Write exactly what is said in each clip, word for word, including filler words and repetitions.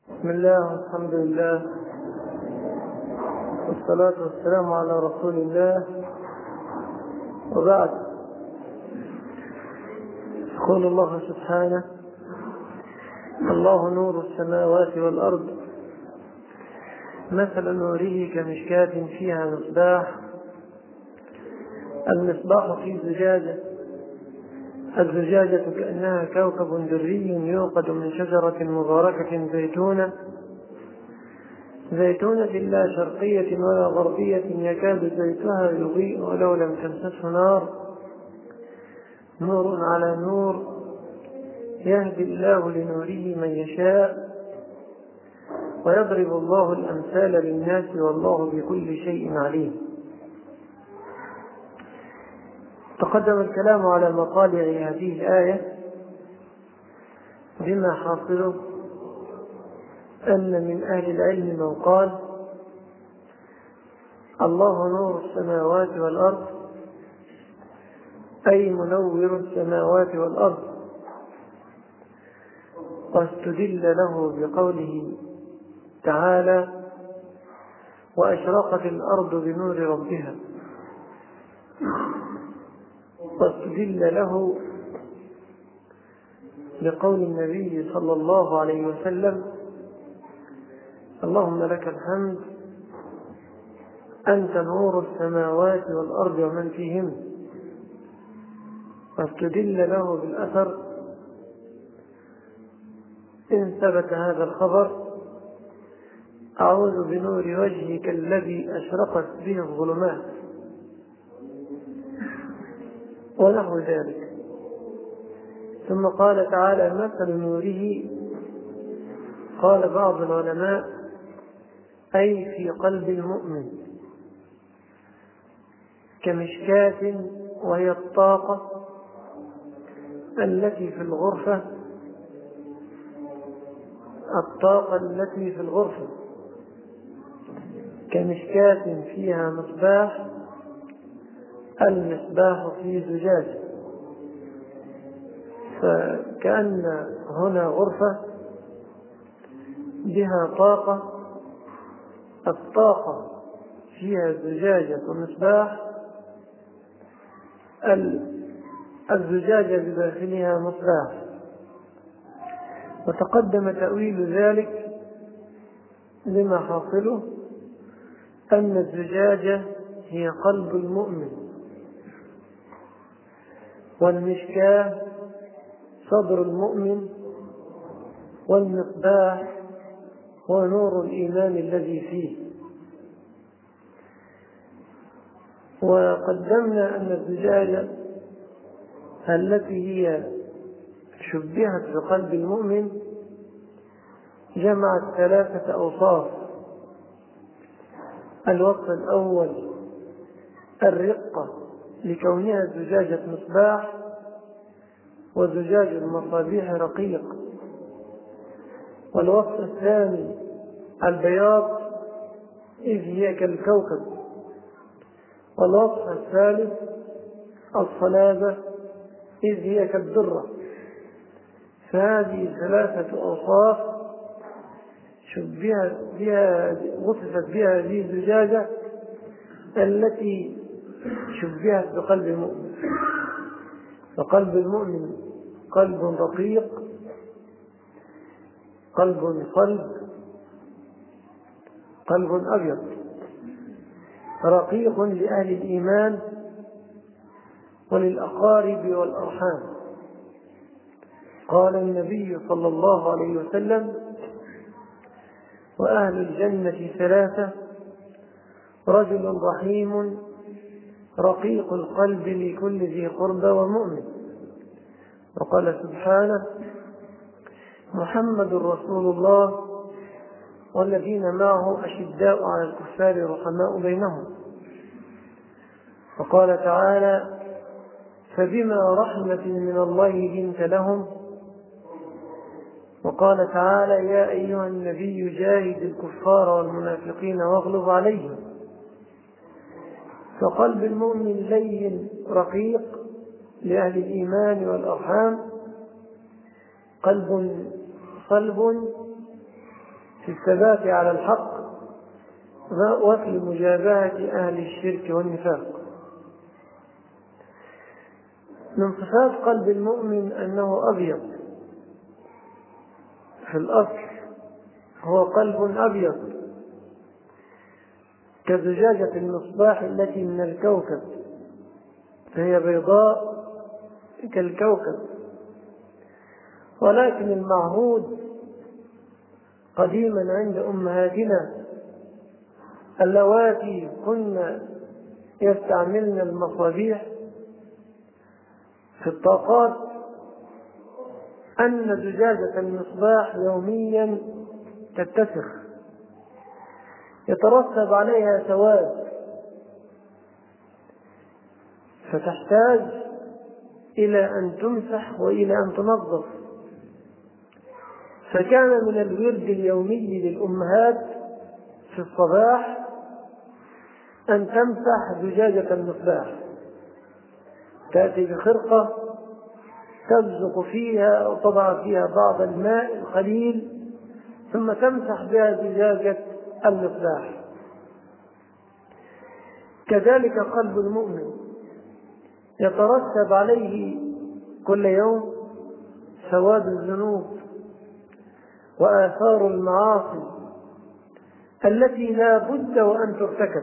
بسم الله والحمد لله والصلاة والسلام على رسول الله، وبعد. يقول الله سبحانه: الله نور السماوات والأرض، مثل نوره كمشكاة فيها مصباح، المصباح في زجاجة، الزجاجة كأنها كوكب دري يوقد من شجرة مباركة زيتونة زيتونة لا شرقية ولا غربية، يكاد زيتها يضيء ولو لم تمسسه نار، نور على نور، يهدي الله لنوره من يشاء، ويضرب الله الأمثال للناس والله بكل شيء عليم. تقدم الكلام على مطالع هذه الآية بما حاصله أن من أهل العلم من قال: الله نور السماوات والأرض، أي منور السماوات والأرض، واستدل له بقوله تعالى: وأشرقت الأرض بنور ربها، واستدل له بقول النبي صلى الله عليه وسلم: اللهم لك الحمد أنت نور السماوات والأرض ومن فيهن. واستدل له بالأثر: إن ثبت هذا الخبر أعوذ بنور وجهك الذي أشرقت به الظلمات، ونحو ذلك. ثم قال تعالى: مثل نوره، قال بعض العلماء: أي في قلب المؤمن، كمشكاة، وهي الطاقة التي في الغرفة الطاقة التي في الغرفة كمشكاة فيها مصباح، المصباح في زجاجة. فكأن هنا غرفة بها طاقة، الطاقة فيها زجاجة ومصباح، الزجاجة بداخلها مصباح. وتقدم تأويل ذلك لما حاصله أن الزجاجة هي قلب المؤمن، والمشكاة صدر المؤمن، والمصباح هو نور الإيمان الذي فيه. وقدمنا أن الزجاجة التي هي شبهت بقلب المؤمن جمعت ثلاثة أوصاف: الوصف الأول الرقة لكونها زجاجة مصباح، وزجاج المصابيح رقيق. والوصف الثاني البياض، إذ هي كالكوكب. والوصف الثالث الصلابة، إذ هي كالذرة. فهذه ثلاثة أوصاف شبهت بها وصفت بها هذه الزجاجة التي شبهت بقلب المؤمن. فقلب المؤمن قلب رقيق، قلب صلب، قلب أبيض، رقيق لأهل الإيمان وللأقارب والأرحام. قال النبي صلى الله عليه وسلم: وأهل الجنة ثلاثة: رجل رحيم رقيق القلب لكل ذي قربى ومؤمن. وقال سبحانه: محمد رسول الله والذين معه أشداء على الكفار رحماء بينهم. وقال تعالى: فبما رحمة من الله لنت لهم. وقال تعالى: يا أيها النبي جاهد الكفار والمنافقين واغلظ عليهم. فقلب المؤمن لين رقيق لأهل الإيمان والأرحام، قلب صلب في الثبات على الحق وفي مجابهة أهل الشرك والنفاق. من صفات قلب المؤمن أنه أبيض، في الأصل هو قلب أبيض كزجاجة المصباح التي من الكوكب، فهي بيضاء كالكوكب. ولكن المعهود قديما عند أمهاتنا اللواتي كن يستعملن المصابيح في الطاقات أن زجاجة المصباح يوميا تتسخ، يترتب عليها سواد، فتحتاج إلى أن تمسح وإلى أن تنظف. فكان من الورد اليومي للأمهات في الصباح أن تمسح زجاجة المصباح، تأتي بخرقة تبزق فيها أو تضع فيها بعض الماء القليل ثم تمسح بها زجاجة المصباح. كذلك قلب المؤمن يترتب عليه كل يوم سواد الذنوب وآثار المعاصي التي لا بد وأن ترتكب.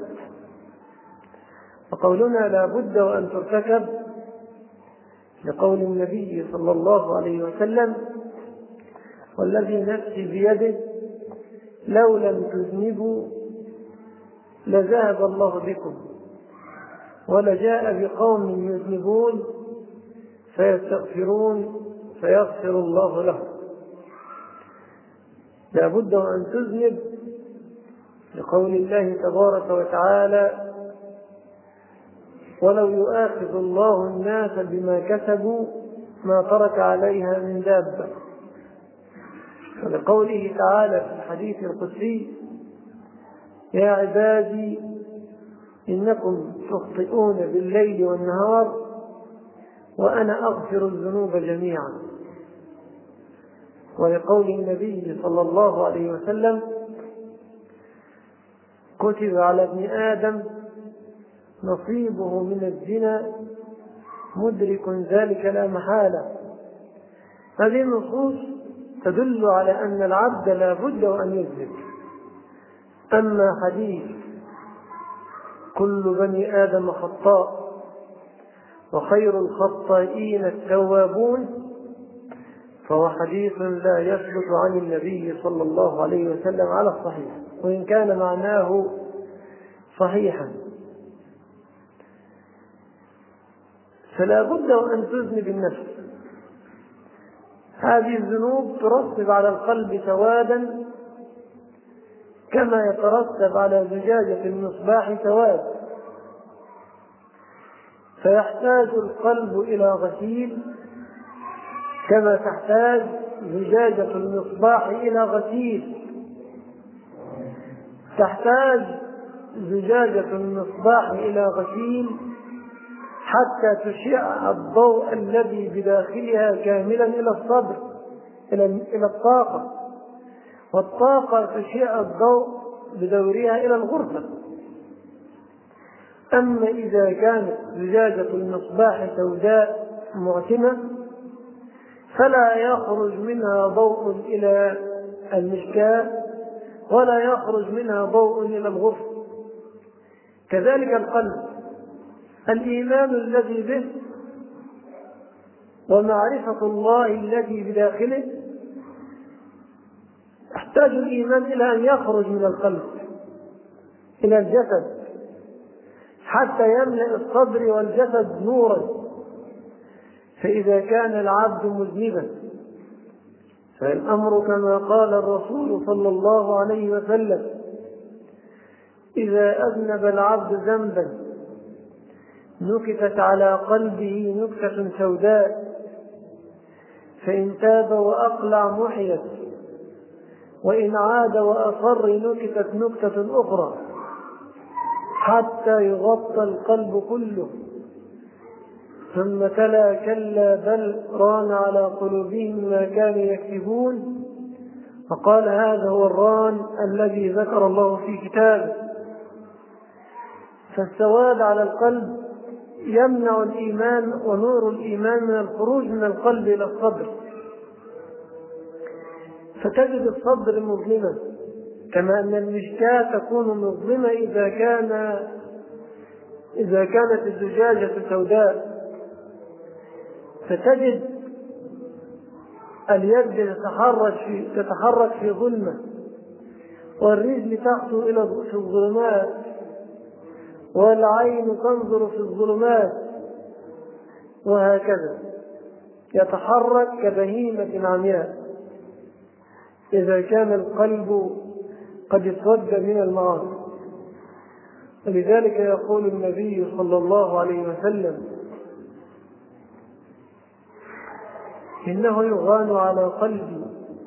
وقولنا لا بد وأن ترتكب لقول النبي صلى الله عليه وسلم: والذي نفسي بيده لو لم تذنبوا لذهب الله بكم ولجاء بقوم يذنبون فيستغفرون فيغفر الله لهم. لا بد وأن تذنب لقول الله تبارك وتعالى: ولو يؤاخذ الله الناس بما كسبوا ما ترك عليها من دابة. ولقوله تعالى في الحديث القدسي: يا عبادي إنكم تخطئون بالليل والنهار وأنا أغفر الذنوب جميعا. ولقول النبي صلى الله عليه وسلم: كتب على ابن آدم نصيبه من الزنا مدرك ذلك لا محالة. هذه النصوص تدل على أن العبد لا بد وأن يذنب. أما حديث كل بني آدم خطاء وخير الخطائين التوابون فهو حديث لا يثبت عن النبي صلى الله عليه وسلم على الصحيح، وإن كان معناه صحيحا. فلا بد وأن تذنب النفس. هذه الذنوب ترتب على القلب سوادا كما يترتب على زجاجة المصباح سواد، فيحتاج القلب إلى غسيل كما تحتاج زجاجة المصباح إلى غسيل. تحتاج زجاجة المصباح إلى غسيل حتى تشع الضوء الذي بداخلها كاملا إلى الصدر، إلى الطاقة، والطاقة تشع الضوء بدورها إلى الغرفة. أما إذا كانت زجاجة المصباح سوداء معتمة فلا يخرج منها ضوء إلى المشكاة ولا يخرج منها ضوء إلى الغرفة. كذلك القلب، الإيمان الذي به ومعرفة الله الذي بداخله يحتاج الإيمان إلى أن يخرج من القلب إلى الجسد حتى يملأ الصدر والجسد نورا. فإذا كان العبد مذنبا فالأمر كما قال الرسول صلى الله عليه وسلم: إذا أذنب العبد ذنبا نكتت على قلبه نكتة سوداء فإن تاب وأقلع محيت وإن عاد وأصر نكتت نكتة أخرى حتى يغطى القلب كله. ثم تلا: كلا بل ران على قلوبهم ما كانوا يكسبون فقال هذا هو الران الذي ذكر الله في كتابه. فالسواد على القلب يمنع الإيمان ونور الإيمان من الخروج من القلب إلى الصدر، فتجد الصدر مظلما، كما أن المشكاة تكون مظلمة إذا كان إذا كانت الزجاجة سوداء. فتجد اليد تتحرك في تتحرك في ظلمة، والرجل تخطو إلى في الظلمات، والعين تنظر في الظلمات، وهكذا يتحرك كبهيمة عمياء إذا كان القلب قد اسود من المعاصي. ولذلك يقول النبي صلى الله عليه وسلم: إنه يغان على قلبي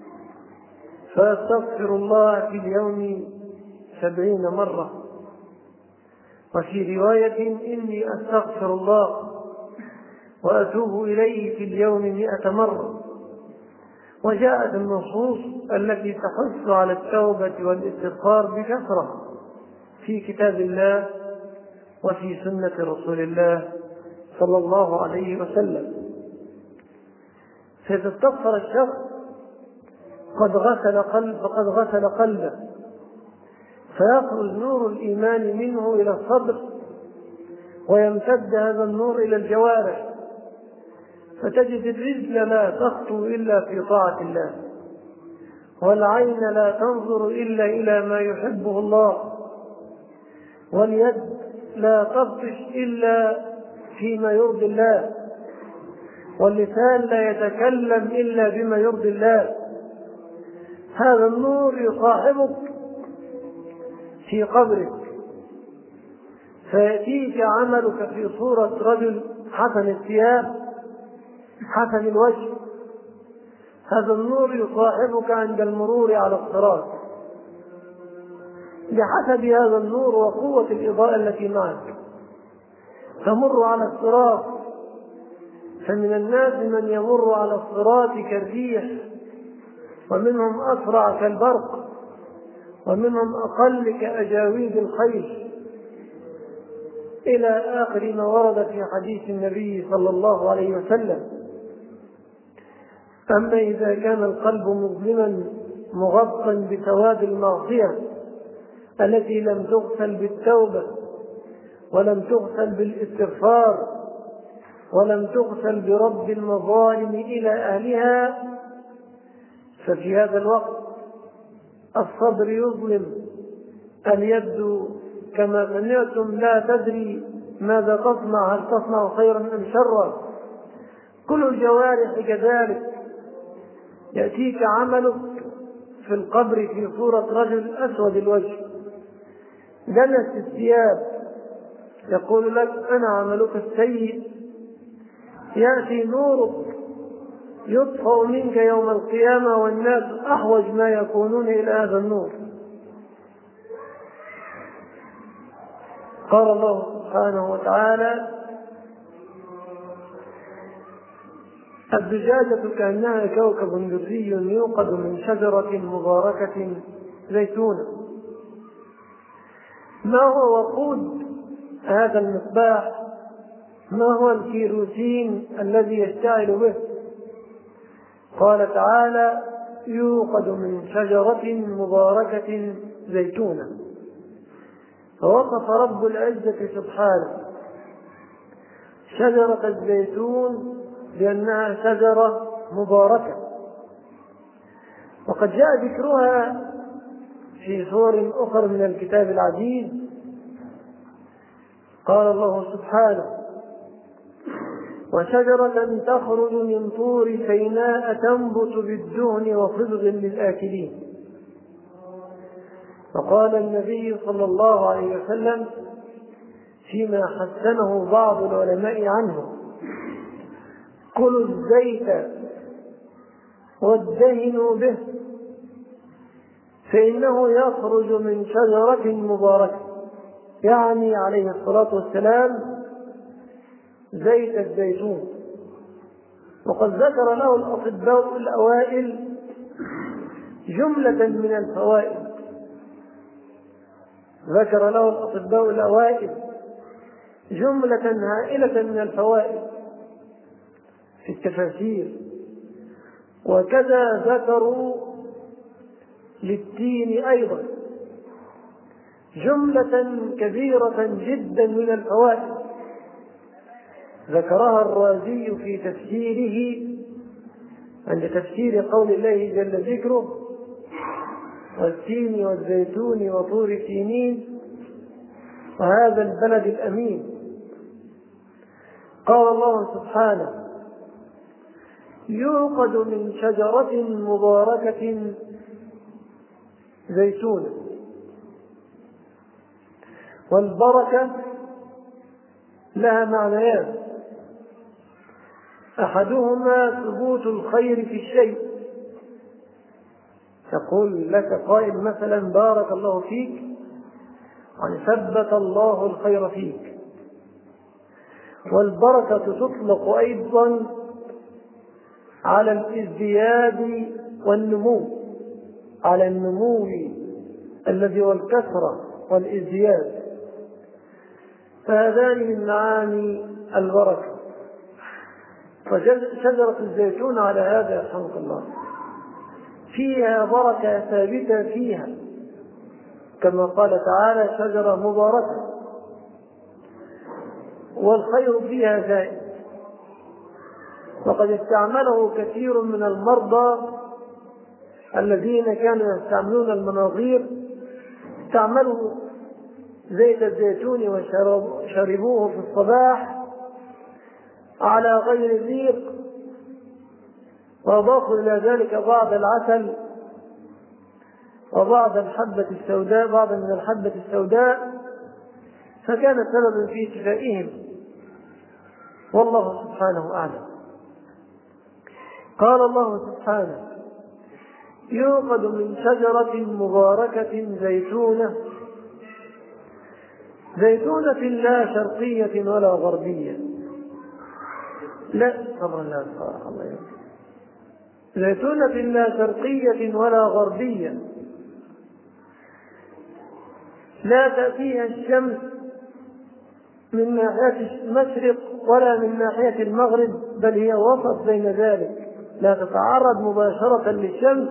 فأستغفر الله في اليوم سبعين مرة، وفي رواية: إني أستغفر الله وأتوب إليه في اليوم مئة مرة. وجاءت النصوص التي تحث على التوبة والاستغفار بكثرة في كتاب الله وفي سنة رسول الله صلى الله عليه وسلم. فإذا استغفر الشخص قد غسل قلب فقد غسل قلبه، فيخرج نور الإيمان منه إلى الصدر، ويمتد هذا النور إلى الجوارح، فتجد الرجل لا تخطو إلا في طاعة الله، والعين لا تنظر إلا إلى ما يحبه الله، واليد لا تبطش إلا فيما يرضي الله، واللسان لا يتكلم إلا بما يرضي الله. هذا النور يصاحبك في قبرك، فيأتيك عملك في صورة رجل حسن الثياب حسن الوجه. هذا النور يصاحبك عند المرور على الصراط بحسب هذا النور وقوة الإضاءة التي معك. تمر على الصراط، فمن الناس من يمر على الصراط كالريح، ومنهم أسرع كالبرق، ومنهم أقل كأجاويد الخيل، إلى آخر ما ورد في حديث النبي صلى الله عليه وسلم. أما إذا كان القلب مظلما مغطى بسواد المعصية التي لم تغسل بالتوبة، ولم تغسل بالاستغفار، ولم تغسل برد المظالم إلى أهلها، ففي هذا الوقت الصدر يظلم، اليد كما سمعتم لا تدري ماذا تصنع، هل تصنع خيرا أم شرا. كل الجوارح كذلك. يأتيك عملك في القبر في صورة رجل أسود الوجه دنس الثياب، يقول لك: أنا عملك السيء. يأتي نورك يطفأ منك يوم القيامة، والناس أحوج ما يكونون إلى هذا النور. قال الله سبحانه وتعالى: الزجاجة كأنها كوكب دري يوقد من شجرة مباركة زيتونة. ما هو وقود هذا المصباح؟ ما هو الكيروسين الذي يشتعل به؟ قال تعالى: يوقد من شجرة مباركة زيتونة. فوصف رب العزة سبحانه شجرة الزيتون بأنها شجرة مباركة، وقد جاء ذكرها في سور أخرى من الكتاب العزيز. قال الله سبحانه: وشجرة تخرج من طور سيناء تنبت بالدهن وصبغ للآكلين. فقال النبي صلى الله عليه وسلم فيما حسنه بعض العلماء عنه: كلوا الزيت وادهنوا به، فإنه يخرج من شجرة مباركة، يعني عليه الصلاة والسلام زيت الزيتون. وقد ذكر له الأطباء الأوائل جملة من الفوائد ذكر له الأطباء الأوائل جملة هائلة من الفوائد في التفاسير، وكذا ذكروا للتين أيضا جملة كبيرة جدا من الفوائد ذكرها الرازي في تفسيره عند تفسير قول الله جل ذكره والتين والزيتون وطور سينين وهذا البلد الأمين. قال الله سبحانه يوقد من شجرة مباركة زيتونة. والبركة لها معنيان، أحدهما ثبوت الخير في الشيء، يقول لك قائل مثلا بارك الله فيك، يعني ثبت الله الخير فيك. والبركة تطلق أيضا على الازدياد والنمو، على النمو الذي هو الكثرة والازدياد، فهذان من معاني البركة. فشجرة الزيتون على هذا يرحمك الله فيها بركة ثابتة فيها، كما قال تعالى شجرة مباركة، والخير فيها زائد. وقد استعمله كثير من المرضى الذين كانوا يستعملون المناظير، استعملوا زيت الزيتون وشربوه في الصباح على غير ريق، وأضافوا إلى ذلك بعض العسل وبعض الحبة السوداء بعض من الحبة السوداء، فكان سببا في شفائهم، والله سبحانه أعلم. قال الله سبحانه يوقد من شجرة مباركة زيتونة زيتونة لا شرقية ولا غربية، لا طبعا لا صراحة الله يوم. زيتونة لا شرقية ولا غربية، لا تأتيها الشمس من ناحية المشرق ولا من ناحية المغرب، بل هي وسط بين ذلك، لا تتعرض مباشرة للشمس.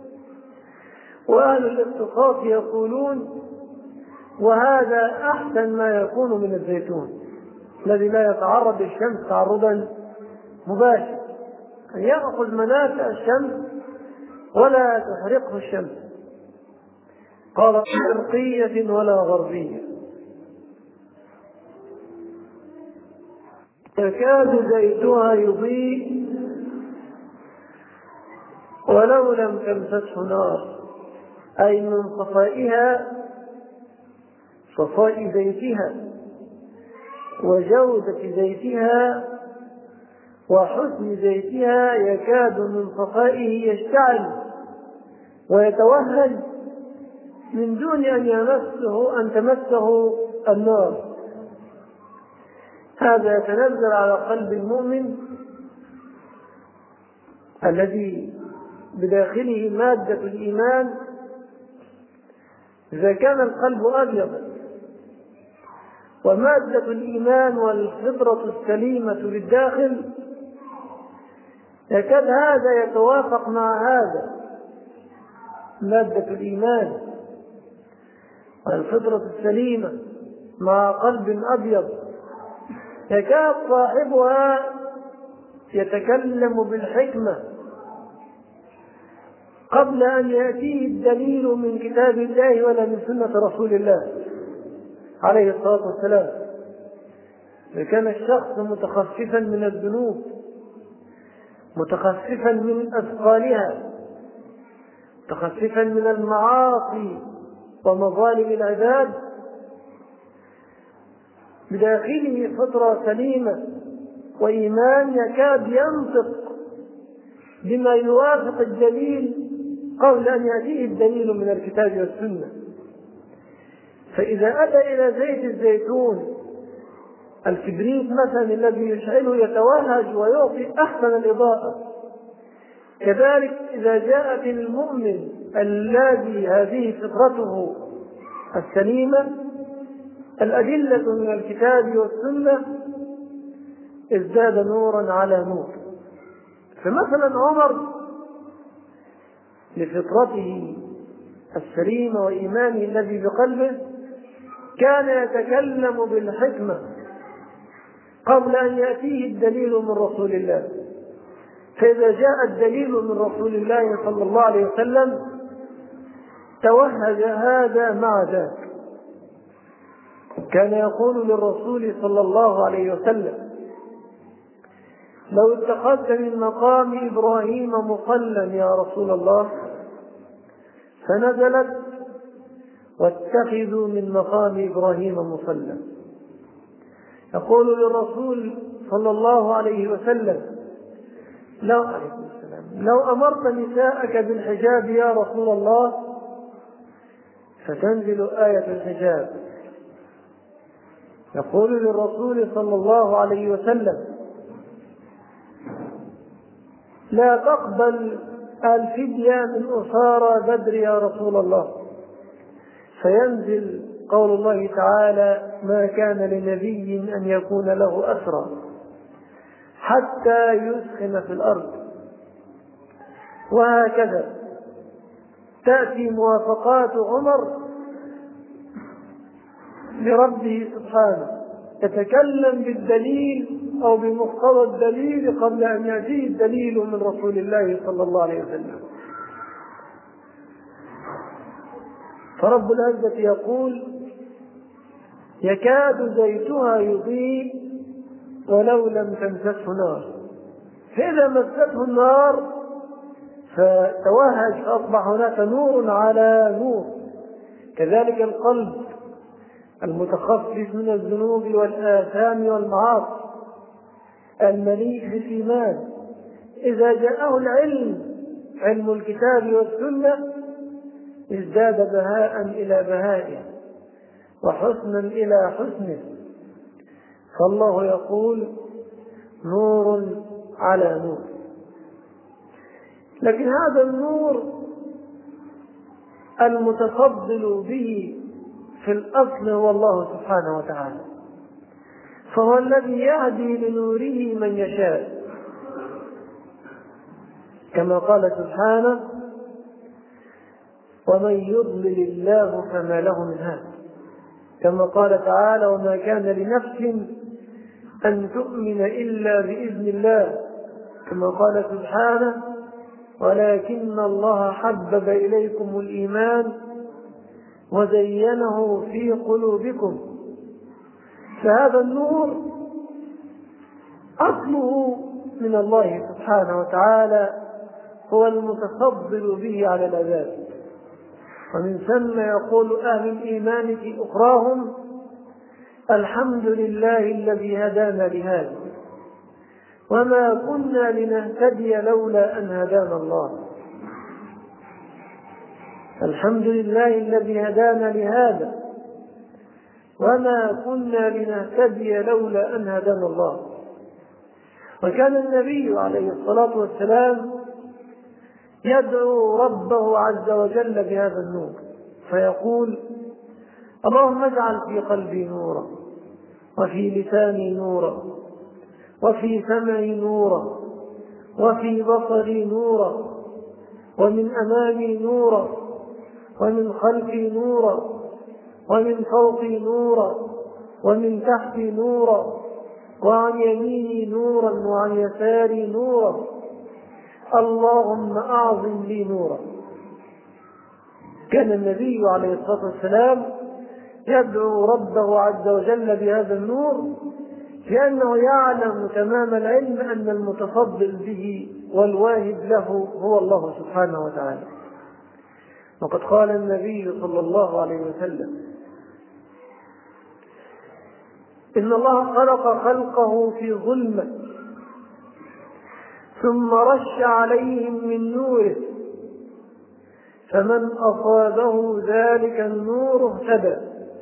وأهل الاختصاص يقولون وهذا أحسن ما يكون من الزيتون الذي لا يتعرض للشمس تعرضا مباشر، أن يأخذ منافع الشمس ولا تحرقه الشمس. قال شرقية ولا غربية، يكاد زيتها يضيء ولو لم تمسسه نار، أي من صفائها صفاء زيتها وجودة زيتها وحسن زيتها، يكاد من صفائه يشتعل ويتوهج من دون أن يمسه أن تمسه النار. هذا يتنزل على قلب المؤمن الذي بداخله مادة الإيمان. إذا كان القلب أبيض ومادة الإيمان والفطرة السليمة للداخل، يكاد هذا يتوافق مع هذا، مادة الإيمان والفطرة السليمة مع قلب أبيض، يكاد صاحبها يتكلم بالحكمة قبل أن يأتيه الدليل من كتاب الله ولا من سنة رسول الله عليه الصلاة والسلام. فكان الشخص متخففا من الذنوب، متخففا من أثقالها، متخففا من المعاصي ومظالم العباد، بداخله فطرة سليمة وإيمان يكاد ينطق بما يوافق الدليل قبل أن يأتيه الدليل من الكتاب والسنة. فإذا أتى إلى زيت الزيتون الكبريت مثلا الذي يشعله يتوهج ويعطي أحسن الإضاءة، كذلك إذا جاءت المؤمن الذي هذه فطرته السليمة الأدلة من الكتاب والسنة ازداد نورا على نور. فمثلا عمر لفطرته السليمة وإيمانه الذي بقلبه كان يتكلم بالحكمة قبل أن يأتيه الدليل من رسول الله، فإذا جاء الدليل من رسول الله صلى الله عليه وسلم توهج هذا مع ذاك. كان يقول للرسول صلى الله عليه وسلم: لو اتخذت من مقام إبراهيم مصلا يا رسول الله، فنزلت: واتخذوا من مقام إبراهيم مصلا. يقول للرسول صلى الله عليه وسلم: لو, لو أمرت نساءك بالحجاب يا رسول الله، فتنزل آية الحجاب. يقول للرسول صلى الله عليه وسلم: لا تقبل الفدية من أسارى بدر يا رسول الله، فينزل قول الله تعالى: ما كان لنبي أن يكون له أسرى حتى يسخن في الأرض. وهكذا تأتي موافقات عمر لربه سبحانه، يتكلم بالدليل أو بمقتضى الدليل قبل أن يأتيه الدليل من رسول الله صلى الله عليه وسلم. فرب العزة يقول: يكاد زيتها يضيء ولو لم تمسسه نار. فإذا مسته النار فتوهج فأصبح هناك نور على نور. كذلك القلب المتخفف من الذنوب والآثام والمعاصي المليء بالإيمان إذا جاءه العلم، علم الكتاب والسنة، ازداد بهاء إلى بهائه وحسنا إلى حسنه. فالله يقول: نور على نور. لكن هذا النور المتفضل به في الأصل هو الله سبحانه وتعالى، فهو الذي يهدي لنوره من يشاء، كما قال سبحانه: ومن يضلل الله فما له من هاد. كما قال تعالى: وما كان لنفس أن تؤمن إلا بإذن الله. كما قال سبحانه: ولكن الله حبب إليكم الإيمان وزينه في قلوبكم. فهذا النور أصله من الله سبحانه وتعالى، هو المتفضل به على العباد. ومن ثم يقول أهل الإيمان في أخراهم: الحمد لله الذي هدانا لهذا وما كنا لنهتدي لولا أن هدانا الله. الحمد لله الذي هدانا لهذا وما كنا لنهتدي لولا أن هدانا الله. وكان النبي عليه الصلاة والسلام يدعو ربه عز وجل بهذا النور فيقول: اللهم اجعل في قلبي نورا، وفي لساني نورا، وفي سمعي نورا، وفي بصري نورا، ومن أمامي نورا، ومن خلفي نورا، ومن فوقي نورا، ومن تحتي نورا، وعن يميني نورا، وعن يساري نورا، اللهم أعظم لي نورا. كان النبي عليه الصلاة والسلام يدعو ربه عز وجل بهذا النور، لأنه يعلم تمام العلم أن المتفضل به والواهب له هو الله سبحانه وتعالى. وقد قال النبي صلى الله عليه وسلم: إن الله خلق خلقه في ظلمة ثم رش عليهم من نوره، فمن أصابه ذلك النور اهتدى،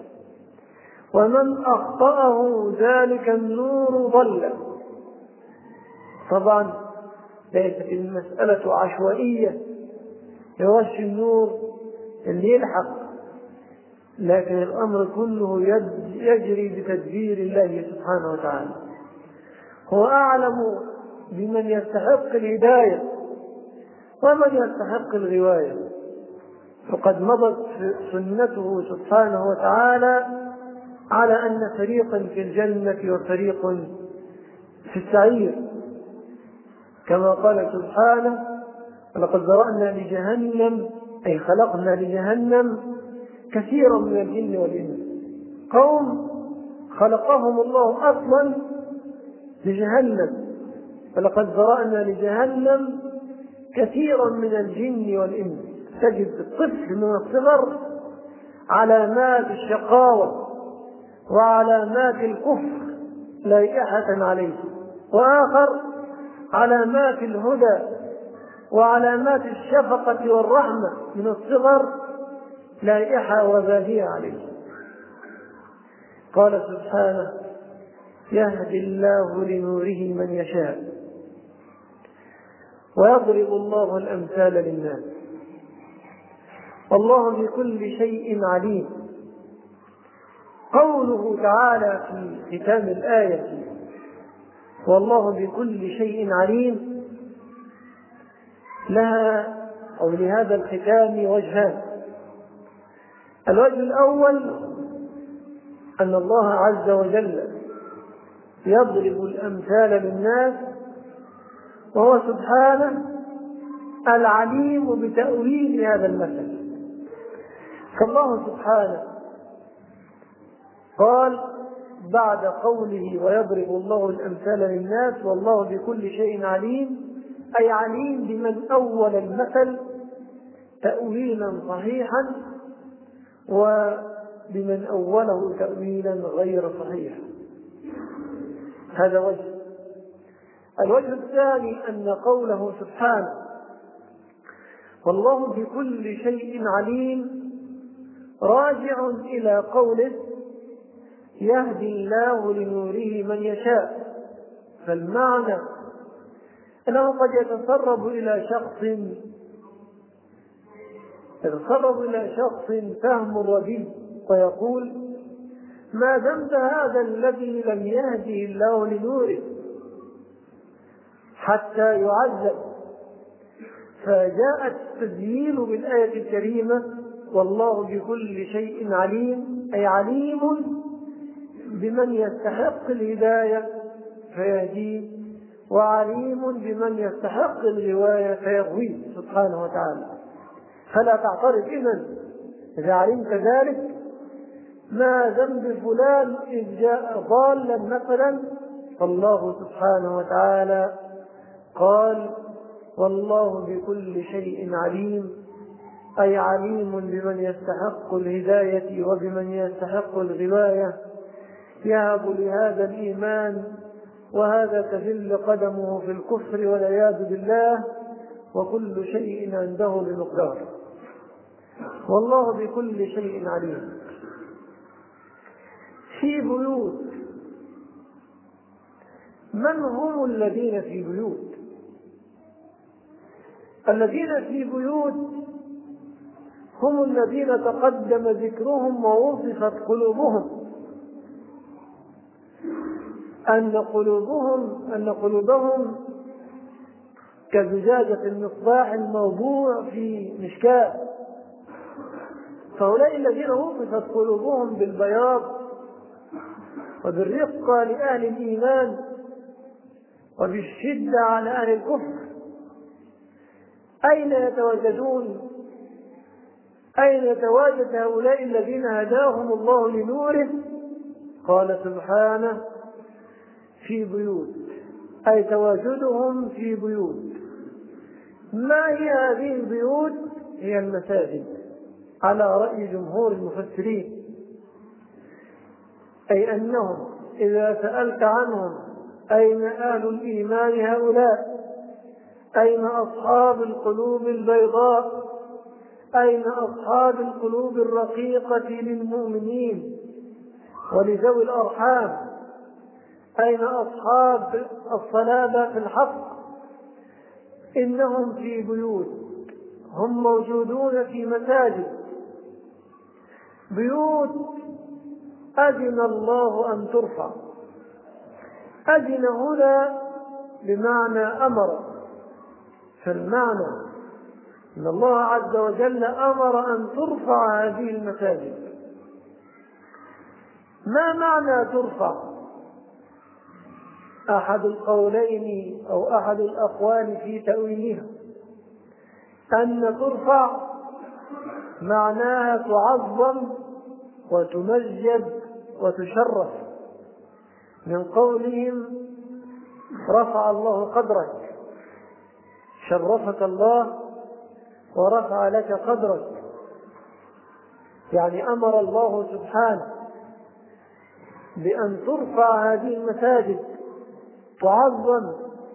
ومن أخطأه ذلك النور ضل. طبعا ليست المسألة عشوائية، يرش النور اللي يلحق، لكن الأمر كله يجري بتدبير الله سبحانه وتعالى. هو أعلم بمن يستحق الهداية ومن يستحق الغواية، فقد مضت سنته سبحانه وتعالى على أن فريقا في الجنة وفريق في السعير، كما قال سبحانه: ولقد ذرأنا لجهنم، أي خلقنا لجهنم كثيرا من الجن والإنس، قوم خلقهم الله أصلا لجهنم، ولقد ذرأنا لجهنم كثيرا من الجن والإنس. تجد الطفل من الصغر علامات الشقاوة وعلامات الكفر لائحة عليه، وآخر علامات الهدى وعلامات الشفقة والرحمة من الصغر لائحة وباهية عليه. قال سبحانه: يهدي الله لنوره من يشاء ويضرب الله الأمثال للناس والله بكل شيء عليم. قوله تعالى في ختام الآية: والله بكل شيء عليم، لها أو لهذا الختام وجهان. الوجه الأول أن الله عز وجل يضرب الأمثال للناس، وهو سبحانه العليم بتأويل هذا المثل. فالله سبحانه قال بعد قوله: ويضرب الله الأمثال للناس والله بكل شيء عليم، أي عليم بمن أول المثل تأويلا صحيحا وبمن أوله تأويلا غير صحيح. هذا وجه. الوجه الثاني أن قوله سبحانه: والله بكل شيء عليم، راجع إلى قوله: يهدي الله لنوره من يشاء. فالمعنى أنه قد يتسرب إلى شخص يتسرب إلى شخص فهم رديء ويقول: ما ذنب هذا الذي لم يهدي الله لنوره حتى يعذب؟ فجاء التذييل بالآية الكريمة: والله بكل شيء عليم، أي عليم بمن يستحق الهداية فيهديه، وعليم بمن يستحق الغواية فيغويه سبحانه وتعالى. فلا تعترض إذن إذا علمت ذلك، ما ذنب فلان إذ جاء ضالا مثلا. فالله سبحانه وتعالى قال: والله بكل شيء عليم، أي عليم بمن يستحق الهداية وبمن يستحق الغواية، يهب لهذا الإيمان وهذا تذل قدمه في الكفر والعياذ بالله، وكل شيء عنده بمقدار. والله بكل شيء عليم. في بيوت، من هم الذين في بيوت؟ الذين في بيوت هم الذين تقدم ذكرهم ووصفت قلوبهم أن قلوبهم أن قلوبهم كزجاجة المصباح الموضوع في مشكاة. فهؤلاء الذين وصفت قلوبهم بالبياض وبالرقة لأهل الإيمان وبالشدة على أهل الكفر، أين يتواجدون؟ أين يتواجد هؤلاء الذين هداهم الله لنوره؟ قال سبحانه: في بيوت، أي تواجدهم في بيوت. ما هي هذه البيوت؟ هي المساجد على رأي جمهور المفسرين، أي أنهم إذا سألت عنهم أين أهل الإيمان هؤلاء؟ أين أصحاب القلوب البيضاء؟ أين أصحاب القلوب الرقيقة للمؤمنين ولذوي الأرحام؟ أين أصحاب الصلابة في الحق؟ إنهم في بيوت. هم موجودون في مساجد، بيوت أذن الله أن ترفع. أذن هنا بمعنى أمر، فالمعنى أن الله عز وجل أمر أن ترفع هذه المساجد. ما معنى ترفع؟ أحد القولين أو أحد الأقوال في تأويلها أن ترفع معناها تعظم وتمجد وتشرف، من قولهم رفع الله قدرك، شرفك الله ورفع لك قدرك، يعني أمر الله سبحانه بأن ترفع هذه المساجد، تعظم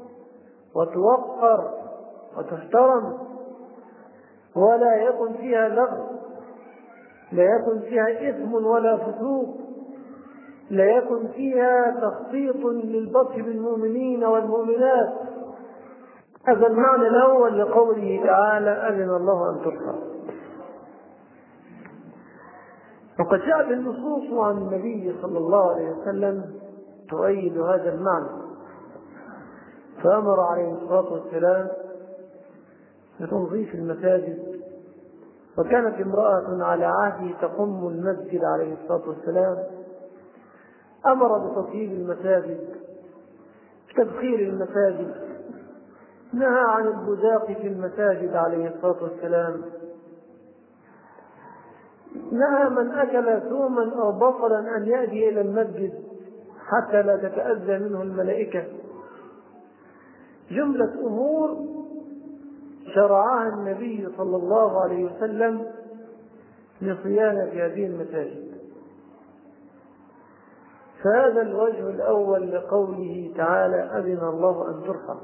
وتوقر وتحترم، ولا يكن فيها لغو، لا يكن فيها إثم ولا فسوق، لا يكن فيها تخطيط للبطش بالمؤمنين والمؤمنات. هذا المعنى الأول لقوله تعالى أذن الله أن ترفع. وقد جاءت النصوص عن النبي صلى الله عليه وسلم تؤيد هذا المعنى، فأمر عليه الصلاة والسلام بتنظيف المساجد، وكانت امرأة على عهده تقم المسجد عليه الصلاة والسلام، أمر بتطهير المساجد، تبخير المساجد، نهى عن البزاق في المساجد عليه الصلاة والسلام، نهى من أكل ثوما أو بصلا أن يأتي إلى المسجد حتى لا تتأذى منه الملائكة. جملة أمور شرعها النبي صلى الله عليه وسلم لصيانة هذه المساجد. فهذا الوجه الأول لقوله تعالى أذن الله أن ترفع.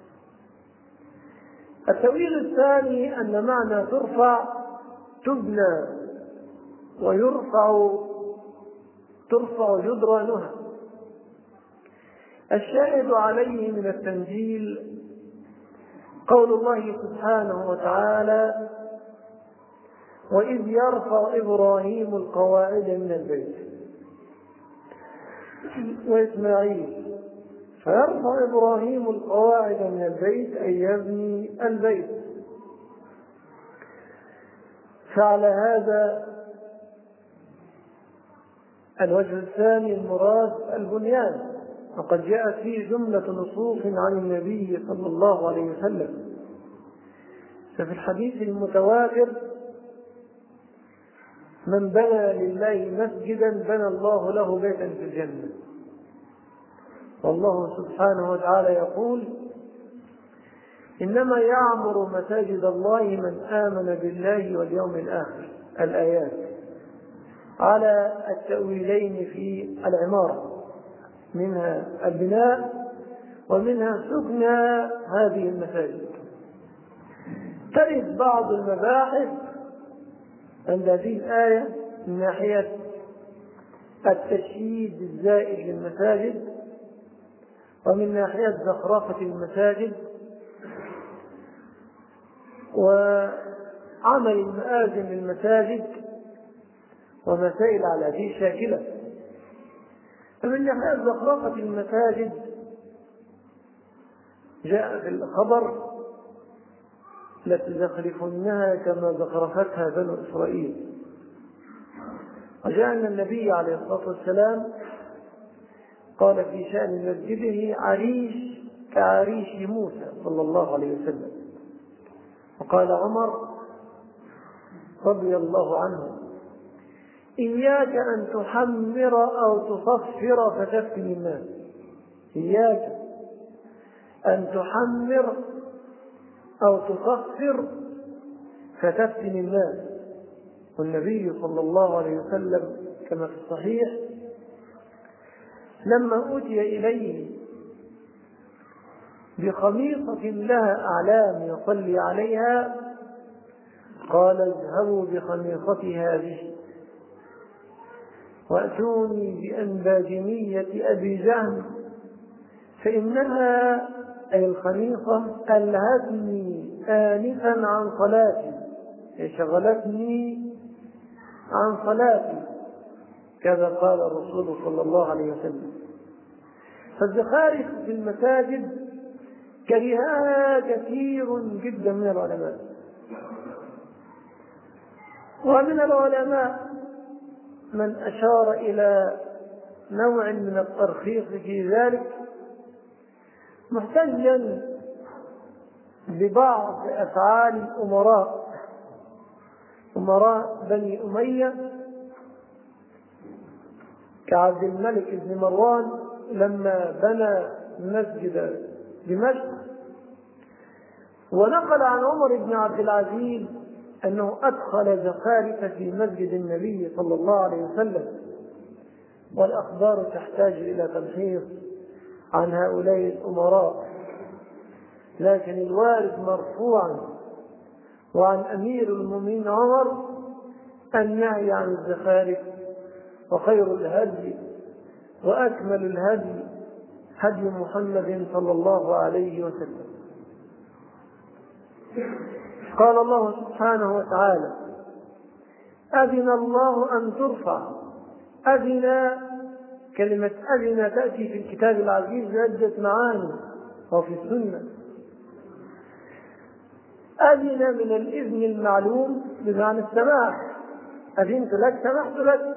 التأويل الثاني أن معنى ترفع تبنى ويرفع، ترفع جدرانها. الشاهد عليه من التنزيل قول الله سبحانه وتعالى وإذ يرفع إبراهيم القواعد من البيت وإسماعيل، فيرفع إبراهيم القواعد من البيت أي يبني البيت. فعلى هذا الوجه الثاني المراد البنيان، وقد جاءت فيه جملة نصوص عن النبي صلى الله عليه وسلم. ففي الحديث المتواتر من بنى لله مسجدا بنى الله له بيتا في الجنة. والله سبحانه وتعالى يقول إنما يعمر مساجد الله من آمن بالله واليوم الآخر. الآيات على التأويلين في العمارة، منها البناء ومنها سكن هذه المساجد. ترد بعض المباحث عند هذه الآية من ناحية التشييد الزائد للمساجد، ومن ناحية زخرفة المساجد، وعمل المآذن للمساجد، ومسائل على هذه شاكلة. فمن ناحية زخرفة المساجد جاء في الخبر لتزخرفنها كما زخرفتها بنو إسرائيل. وجاء أن النبي عليه الصلاة والسلام قال في شأن مسجده عريش كعريش موسى صلى الله عليه وسلم. وقال عمر رضي الله عنه إياك أن تحمر أو تصفر فتفتن الناس. إياك أن تحمر أو تصفر فتفتن الناس. والنبي صلى الله عليه وسلم كما في الصحيح لما أوتي إليه بخميصة لها أعلام يصلي عليها قال اذهبوا بخميصتي هذه وأتوني بأنباجنية أبي جهم فإنها أي الخميصة ألهتني آنفا عن صلاتي، شغلتني عن صلاتي، كذا قال الرسول صلى الله عليه وسلم. فالزخارف في المساجد كرهها كثير جدا من العلماء، ومن العلماء من أشار إلى نوع من الترخيص في ذلك، محتجا ببعض أفعال الأمراء، أمراء بني أمية كعبد الملك بن مروان لما بنى مسجد دمشق، ونقل عن عمر بن عبد العزيز أنه أدخل زخارف في مسجد النبي صلى الله عليه وسلم، والأخبار تحتاج إلى تمحيص عن هؤلاء الأمراء. لكن الوارد مرفوعا وعن أمير المؤمنين عمر النهي عن الزخارف، وخير الهدي وأكمل الهدي هدي محمد صلى الله عليه وسلم. قال الله سبحانه وتعالى: أذن الله أن ترفع. أذن، كلمة أذن تأتي في الكتاب العزيز بعدة معاني وفي السنة. أذن من الإذن المعلوم بمعنى السماح، أذنت لك سمحت لك.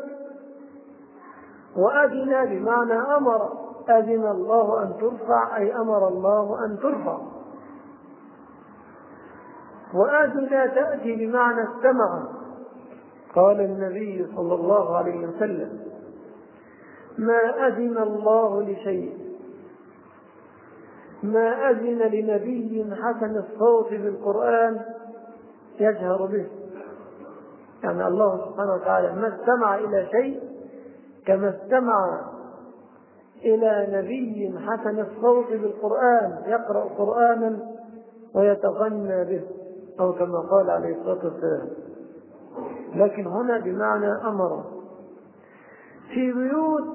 وأذن بمعنى أمر، أذن الله أن ترفع أي أمر الله أن ترفع. وأذن تأتي بمعنى استمع. قال النبي صلى الله عليه وسلم: ما أذن الله لشيء، ما أذن لنبي حسن الصوت بالقرآن يجهر به. يعني الله سبحانه وتعالى ما استمع إلى شيء كما استمع إلى نبي حسن الصوت بالقرآن يقرأ قرآنا ويتغنى به، أو كما قال عليه الصلاة والسلام. لكن هنا بمعنى أمر. في بيوت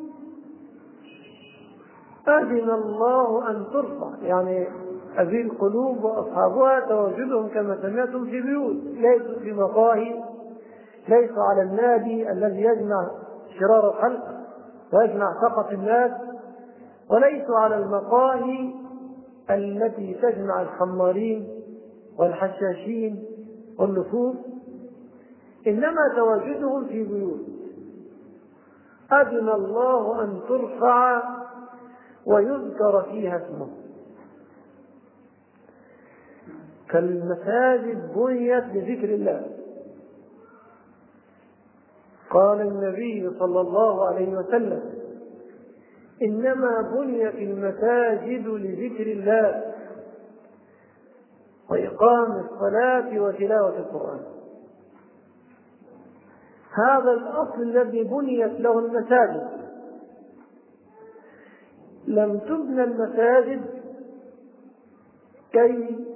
أذن الله أن ترفع، يعني هذه القلوب وأصحابها تواجدهم كما سمعتم في بيوت، ليسوا في مقاهي، ليسوا على النادي الذي يجمع شرار الخلق ويجمع سقط الناس، وليسوا على المقاهي التي تجمع الخمارين والحشاشين واللصوص، إنما تواجدهم في بيوت أذن الله أن ترفع ويذكر فيها اسمه. فالمساجد بنيت لذكر الله. قال النبي صلى الله عليه وسلم: إنما بنيت المساجد لذكر الله وإقام الصلاة وتلاوة القرآن. هذا الأصل الذي بنيت له المساجد. لم تبنى المساجد كي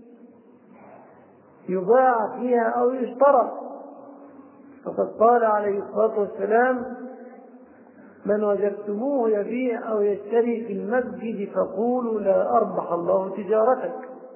يباع فيها أو يشترى، فقد قال عليه الصلاة والسلام: من وجدتموه يبيع أو يشتري في المسجد فقولوا لا أربح الله تجارتك.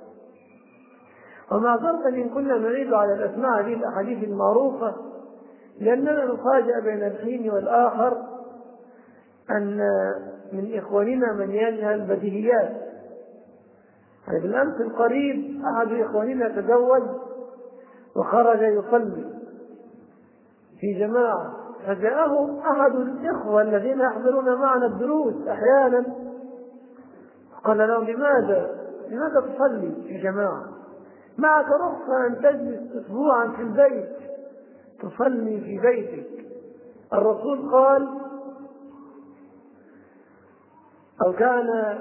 ومعذرة إن كنا نريد على الأسماع هذه الأحاديث المعروفة، لأننا نفاجأ بين الحين والآخر أن من إخواننا من يجهل بديهيات. يعني بالأمس القريب أحد إخواننا تزوج وخرج يصلي في جماعة، فجاءه أحد الإخوة الذين يحضرون معنا الدروس أحيانا، قال لهم: لماذا لماذا تصلي في جماعة؟ معك رخصة أن تجلس أسبوعا في البيت تصلي في بيتك. الرسول قال: أو كان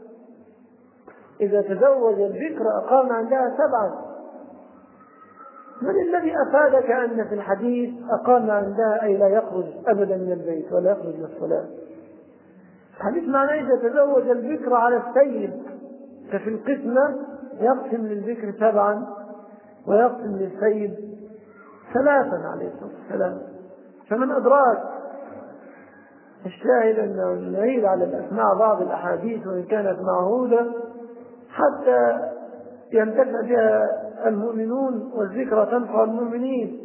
إذا تزوج البكر أقام عندها سبعة. من الذي أفادك أن في الحديث أقام عندها أي لا يخرج أبدا من البيت ولا يخرج للصلاة؟ الحديث معناه إذا تزوج البكر على السيد، ففي القسمة يقسم للبكر سبعا ويقسم للسيد ثلاثا عليه الصلاة والسلام. فمن أدراك. الشاهد أنه نعيد على الأسماع بعض الأحاديث وإن كانت معهودة حتى ينتفع بها المؤمنون والذكرى تنفع المؤمنين.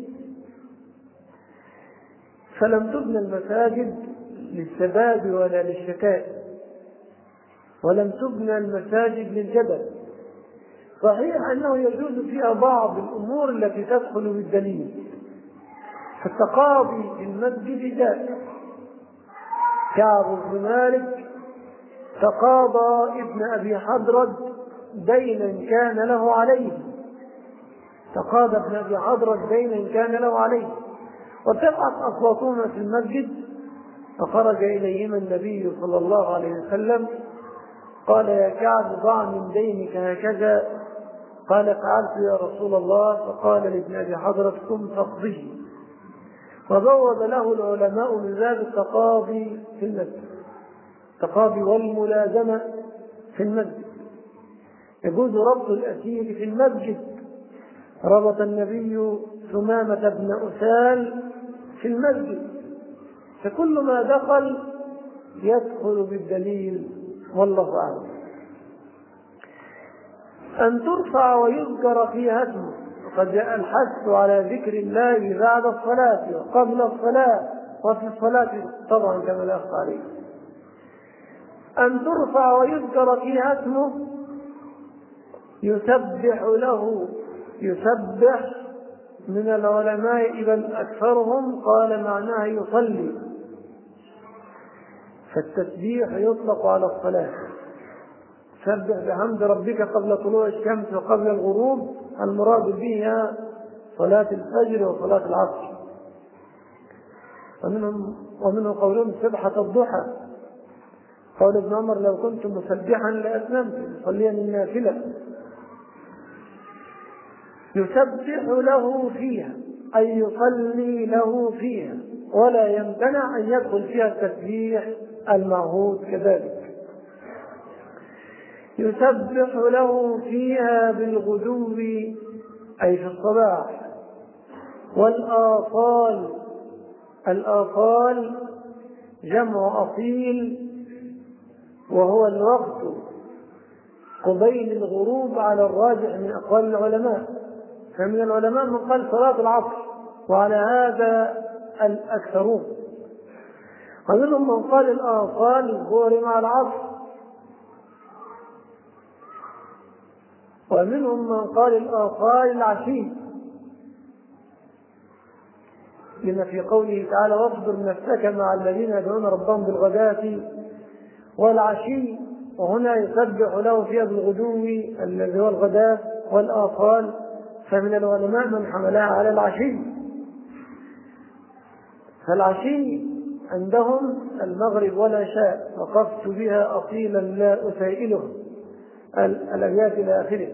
فلم تبنى المساجد للسباب ولا للشتاء، ولم تبنى المساجد للجدل. صحيح أنه يجوز فيها بعض الأمور التي تدخل بالدليل، فالتقاضي في المسجد جائز. كعب بن مالك تقاضى ابن أبي حضرد دينا كان له عليه، تقاضى ابن أبي حضرد دينا كان له عليه، وارتفعت أصواتهما في المسجد، فخرج إليهما النبي صلى الله عليه وسلم قال: يا كعب ضع من دينك هكذا. قال: فعلت يا رسول الله. فقال لابن أبي حضرة: قم فاقضه. فبوب له العلماء من باب التقاضي في المسجد، التقاضي والملازمة في المسجد. يجوز ربط الأسير في المسجد، ربط النبي ثمامة بن أسال في المسجد. فكل ما دخل يدخل بالدليل، والله أعلم. أن ترفع ويذكر فيها اسمه، وقد جاء الحث على ذكر الله بعد الصلاة وقبل الصلاة وفي الصلاة طبعا كما لا يخفى عليه. أن ترفع ويذكر فيها اسمه، يسبح له، يسبح من العلماء بل أكثرهم قال معناها يصلي، فالتسبيح يطلق على الصلاة. سبح بحمد ربك قبل طلوع الشمس وقبل الغروب، المراد بها صلاة الفجر وصلاة العصر. ومنهم ومنه قولهم سبحة الضحى، قول ابن عمر: لو كنت مسبحا لأتممت صليا النافلة. يسبح له فيها أي يصلي له فيها، ولا يمتنع أن يدخل فيها التسبيح المعهود كذلك. يسبح له فيها بالغدو أي في الصباح، والآصال، الآصال جمع أصيل، وهو الوقت قبيل الغروب على الراجح من أقوال العلماء. فمن العلماء من قال صلاة العصر، وعلى هذا الأكثرون. ومنهم من قال الآصال الظهر مع العصر، ومنهم من قال الآصال العشي، لما في قوله تعالى: واصبر نفسك مع الذين يدعون ربهم بالغداة والعشي. وهنا يسبح له فيها بالغدو الذي هو الغداة والآصال. فمن العلماء من حملها على العشي، فالعشي عندهم المغرب والعشاء، وقفت بها أصيلا لا أسائله، الأبيات إلى آخره.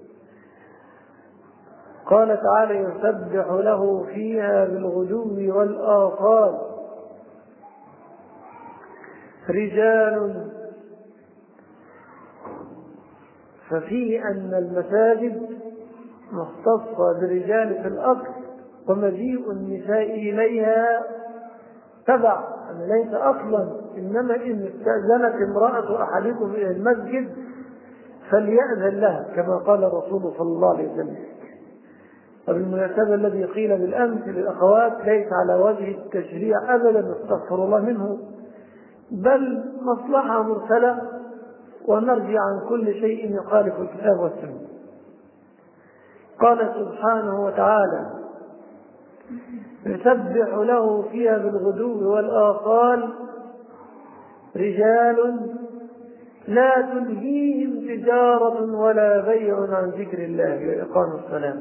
قال تعالى: يسبح له فيها بالغدو والآصال رجال. ففيه أن المساجد مختصة بالرجال في الأصل، ومجيء النساء إليها تبع، أن ليس أصلا، إنما إن استأذنت امرأة أحدكم إلى المسجد فليأذن لها، كما قال الرسول صلى الله عليه وسلم. وبالمناسبة الذي قيل بالأمس للأخوات ليس على وجه التشريع أبدا، استغفر الله منه، بل مصلحة مرسلة، ونرجع عن كل شيء يخالف الكتاب والسنة. قال سبحانه وتعالى: يسبح له فيها بالغدو والآصال رجال لا تلهيهم تجارة ولا بيع عن ذكر الله وإقام الصلاة.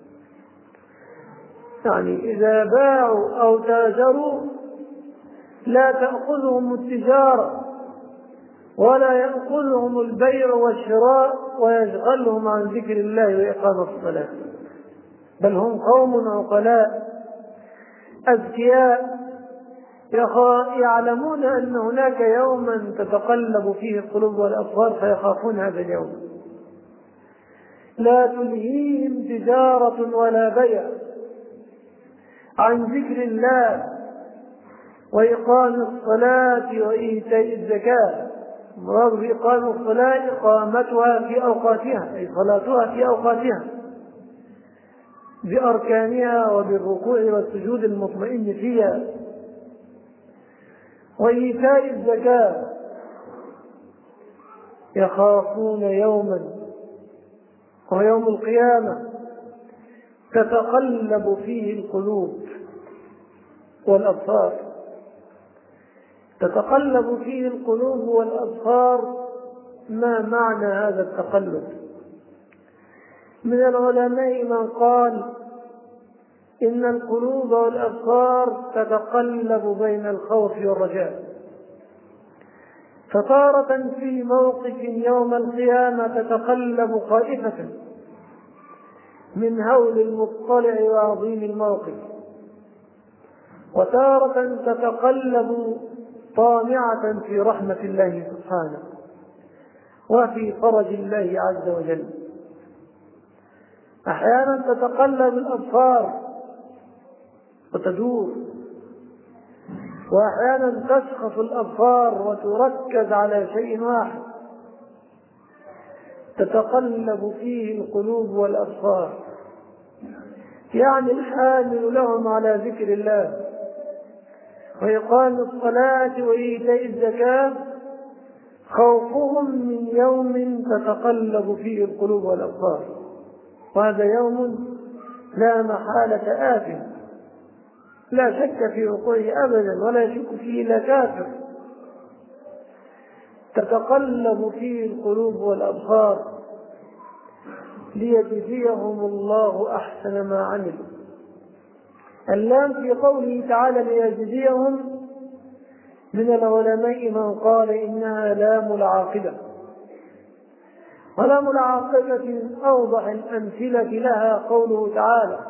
يعني إذا باعوا أو تاجروا لا تأخذهم التجارة ولا يأخذهم البيع والشراء ويشغلهم عن ذكر الله وإقام الصلاة، بل هم قوم عقلاء أذكياء يعلمون أن هناك يوما تتقلب فيه القلوب والأبصار، فيخافون هذا اليوم. لا تلهيهم تجارة ولا بيع عن ذكر الله وإقام الصلاة وإيتاء الزكاة المراد بإقام الصلاة إقامتها في أوقاتها، أي صلاتها في أوقاتها بأركانها وبالركوع والسجود المطمئن فيها، وإيتاء الزكاة. يخافون يوما ويوم القيامة تتقلب فيه القلوب والأبصار. تتقلب فيه القلوب والأبصار، ما معنى هذا التقلب؟ من العلماء من قال إن القلوب والأبصار تتقلب بين الخوف والرجاء، فتارة في موقف يوم القيامة تتقلب خائفة من هول المطلع وعظيم الموقف، وتارة تتقلب طامعة في رحمة الله سبحانه وفي فرج الله عز وجل. أحيانا تتقلب الأبصار وتدور، وأحيانا تشخص الأبصار وتركز على شيء واحد. تتقلب فيه القلوب والأبصار، يعني الحامل لهم على ذكر الله وإقام الصلاة وإيتاء الزكاة خوفهم من يوم تتقلب فيه القلوب والأبصار، وهذا يوم لا محالة آت لا شك في وقوعه أبدا ولا يشك فيه إلا كافر. تتقلب فيه القلوب والأبصار ليجزيهم الله أحسن ما عملوا. اللام في قوله تعالى ليجزيهم، من العلماء من قال إنها لام العاقبة، ولام العاقبة من أوضح الأمثلة لها قوله تعالى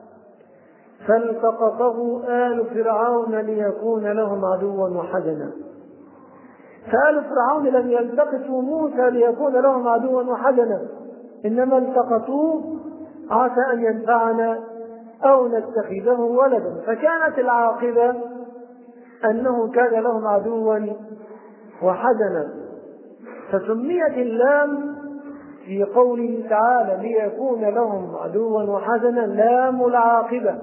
فالتقطه آل فرعون ليكون لهم عدوا وحزنا. فآل فرعون لم يلتقطوا موسى ليكون لهم عدوا وحزنا، إنما التقطوه عسى أن ينفعنا أو نتخذه ولدا، فكانت العاقبة أنه كان لهم عدوا وحزنا. فسميت اللام في قوله تعالى ليكون لهم عدوا وحزنا لام العاقبة.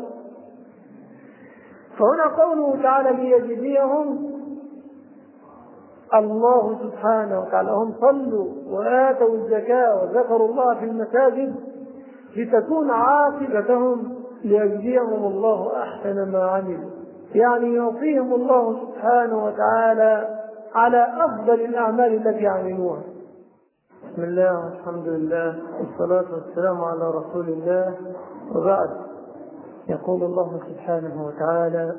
فهنا قوله تعالى ليجزيهم، الله سبحانه وتعالى هم صلوا وآتوا الزكاة وذكروا الله في المساجد لتكون عاقبتهم ليجزيهم الله أحسن ما عملوا، يعني يعطيهم الله سبحانه وتعالى على أفضل الأعمال التي عملوها. بسم الله والحمد لله والصلاة والسلام على رسول الله، وبعد. يقول الله سبحانه وتعالى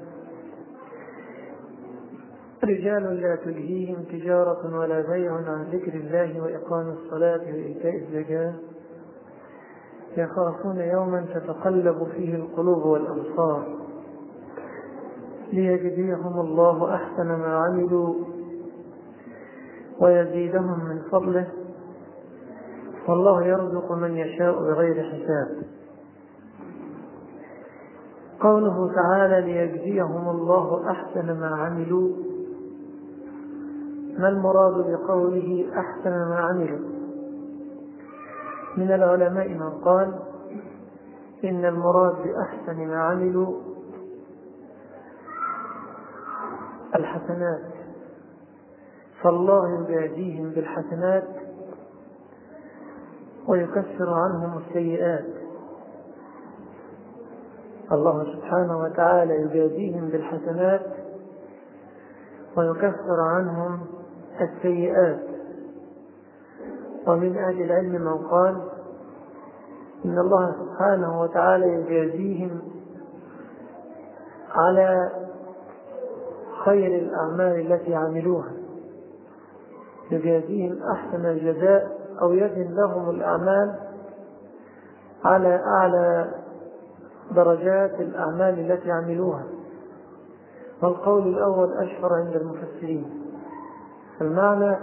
رجال لا تلهيهم تجارة ولا بيع عن ذكر الله وإقام الصلاة وإيتاء الزكاة يخافون يوما تتقلب فيه القلوب والأبصار ليجزيهم الله أحسن ما عملوا ويزيدهم من فضله والله يرزق من يشاء بغير حساب. قوله تعالى ليجزيهم الله أحسن ما عملوا، ما المراد بقوله أحسن ما عملوا؟ من العلماء من قال إن المراد بأحسن ما عملوا الحسنات، فالله يجازيهم بالحسنات ويكفر عنهم السيئات. الله سبحانه وتعالى يجازيهم بالحسنات ويكفر عنهم السيئات. ومن أهل العلم من قال إن الله سبحانه وتعالى يجازيهم على خير الأعمال التي عملوها، يجازيهم أحسن الجزاء أو يزن لهم الأعمال على أعلى درجات الأعمال التي عملوها. والقول الأول أشهر عند المفسرين. المعنى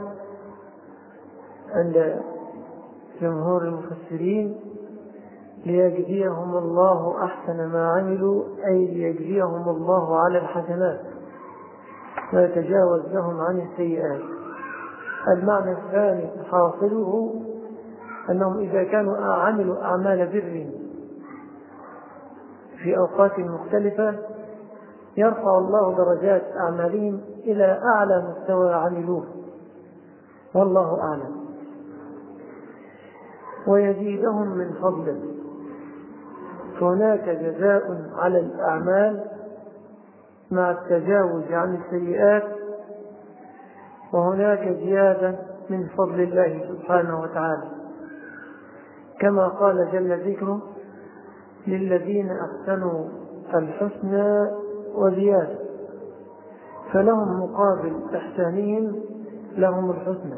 عند جمهور المفسرين ليجزيهم الله أحسن ما عملوا، أي ليجزيهم الله على الحسنات ويتجاوز لهم عن السيئات. المعنى الثاني حاصله أنهم إذا كانوا عملوا أعمال بر في أوقات مختلفة يرفع الله درجات أعمالهم إلى أعلى مستوى عملوه، والله أعلم، ويزيدهم من فضله. فهناك جزاء على الأعمال مع التجاوز عن السيئات، وهناك زيادة من فضل الله سبحانه وتعالى، كما قال جل ذكره: للذين أحسنوا الحسنى وزيادة، فلهم مقابل إحسانهم لهم الحسنى،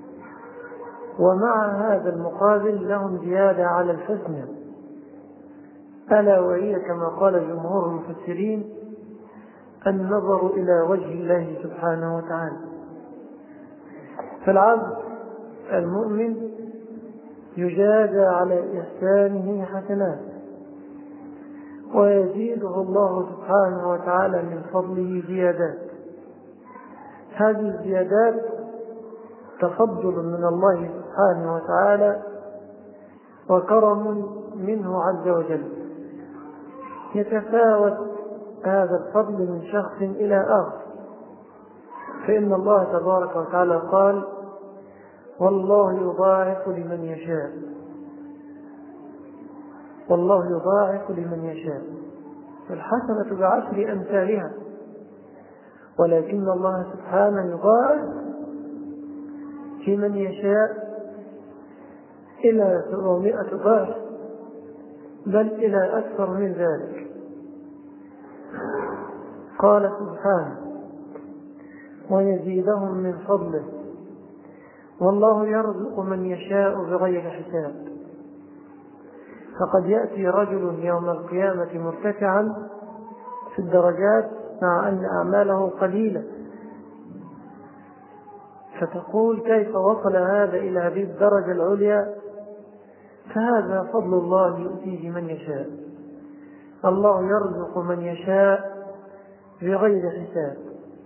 ومع هذا المقابل لهم زيادة على الحسنى، ألا وهي كما قال جمهور المفسرين: النظر إلى وجه الله سبحانه وتعالى. فالعبد المؤمن يجازى على إحسانه حسنات، ويزيده الله سبحانه وتعالى من فضله زيادات. هذه الزيادات تفضل من الله سبحانه وتعالى وكرم منه عز وجل، يتفاوت هذا الفضل من شخص إلى آخر، فإن الله تبارك وتعالى قال: والله يضاعف لمن يشاء، والله يضاعف لمن يشاء، والحسنة بعشر أمثالها، ولكن الله سبحانه يضاعف لمن يشاء إلى سبعمائة ضعف، بل إلى أكثر من ذلك. قال سبحانه: ويزيدهم من فضله، والله يرزق من يشاء بغير حساب. فقد يأتي رجل يوم القيامة مرتفعا في الدرجات مع أن أعماله قليلة، فتقول: كيف وصل هذا إلى هذه الدرجة العليا؟ فهذا فضل الله يؤتيه من يشاء. الله يرزق من يشاء بغير حساب.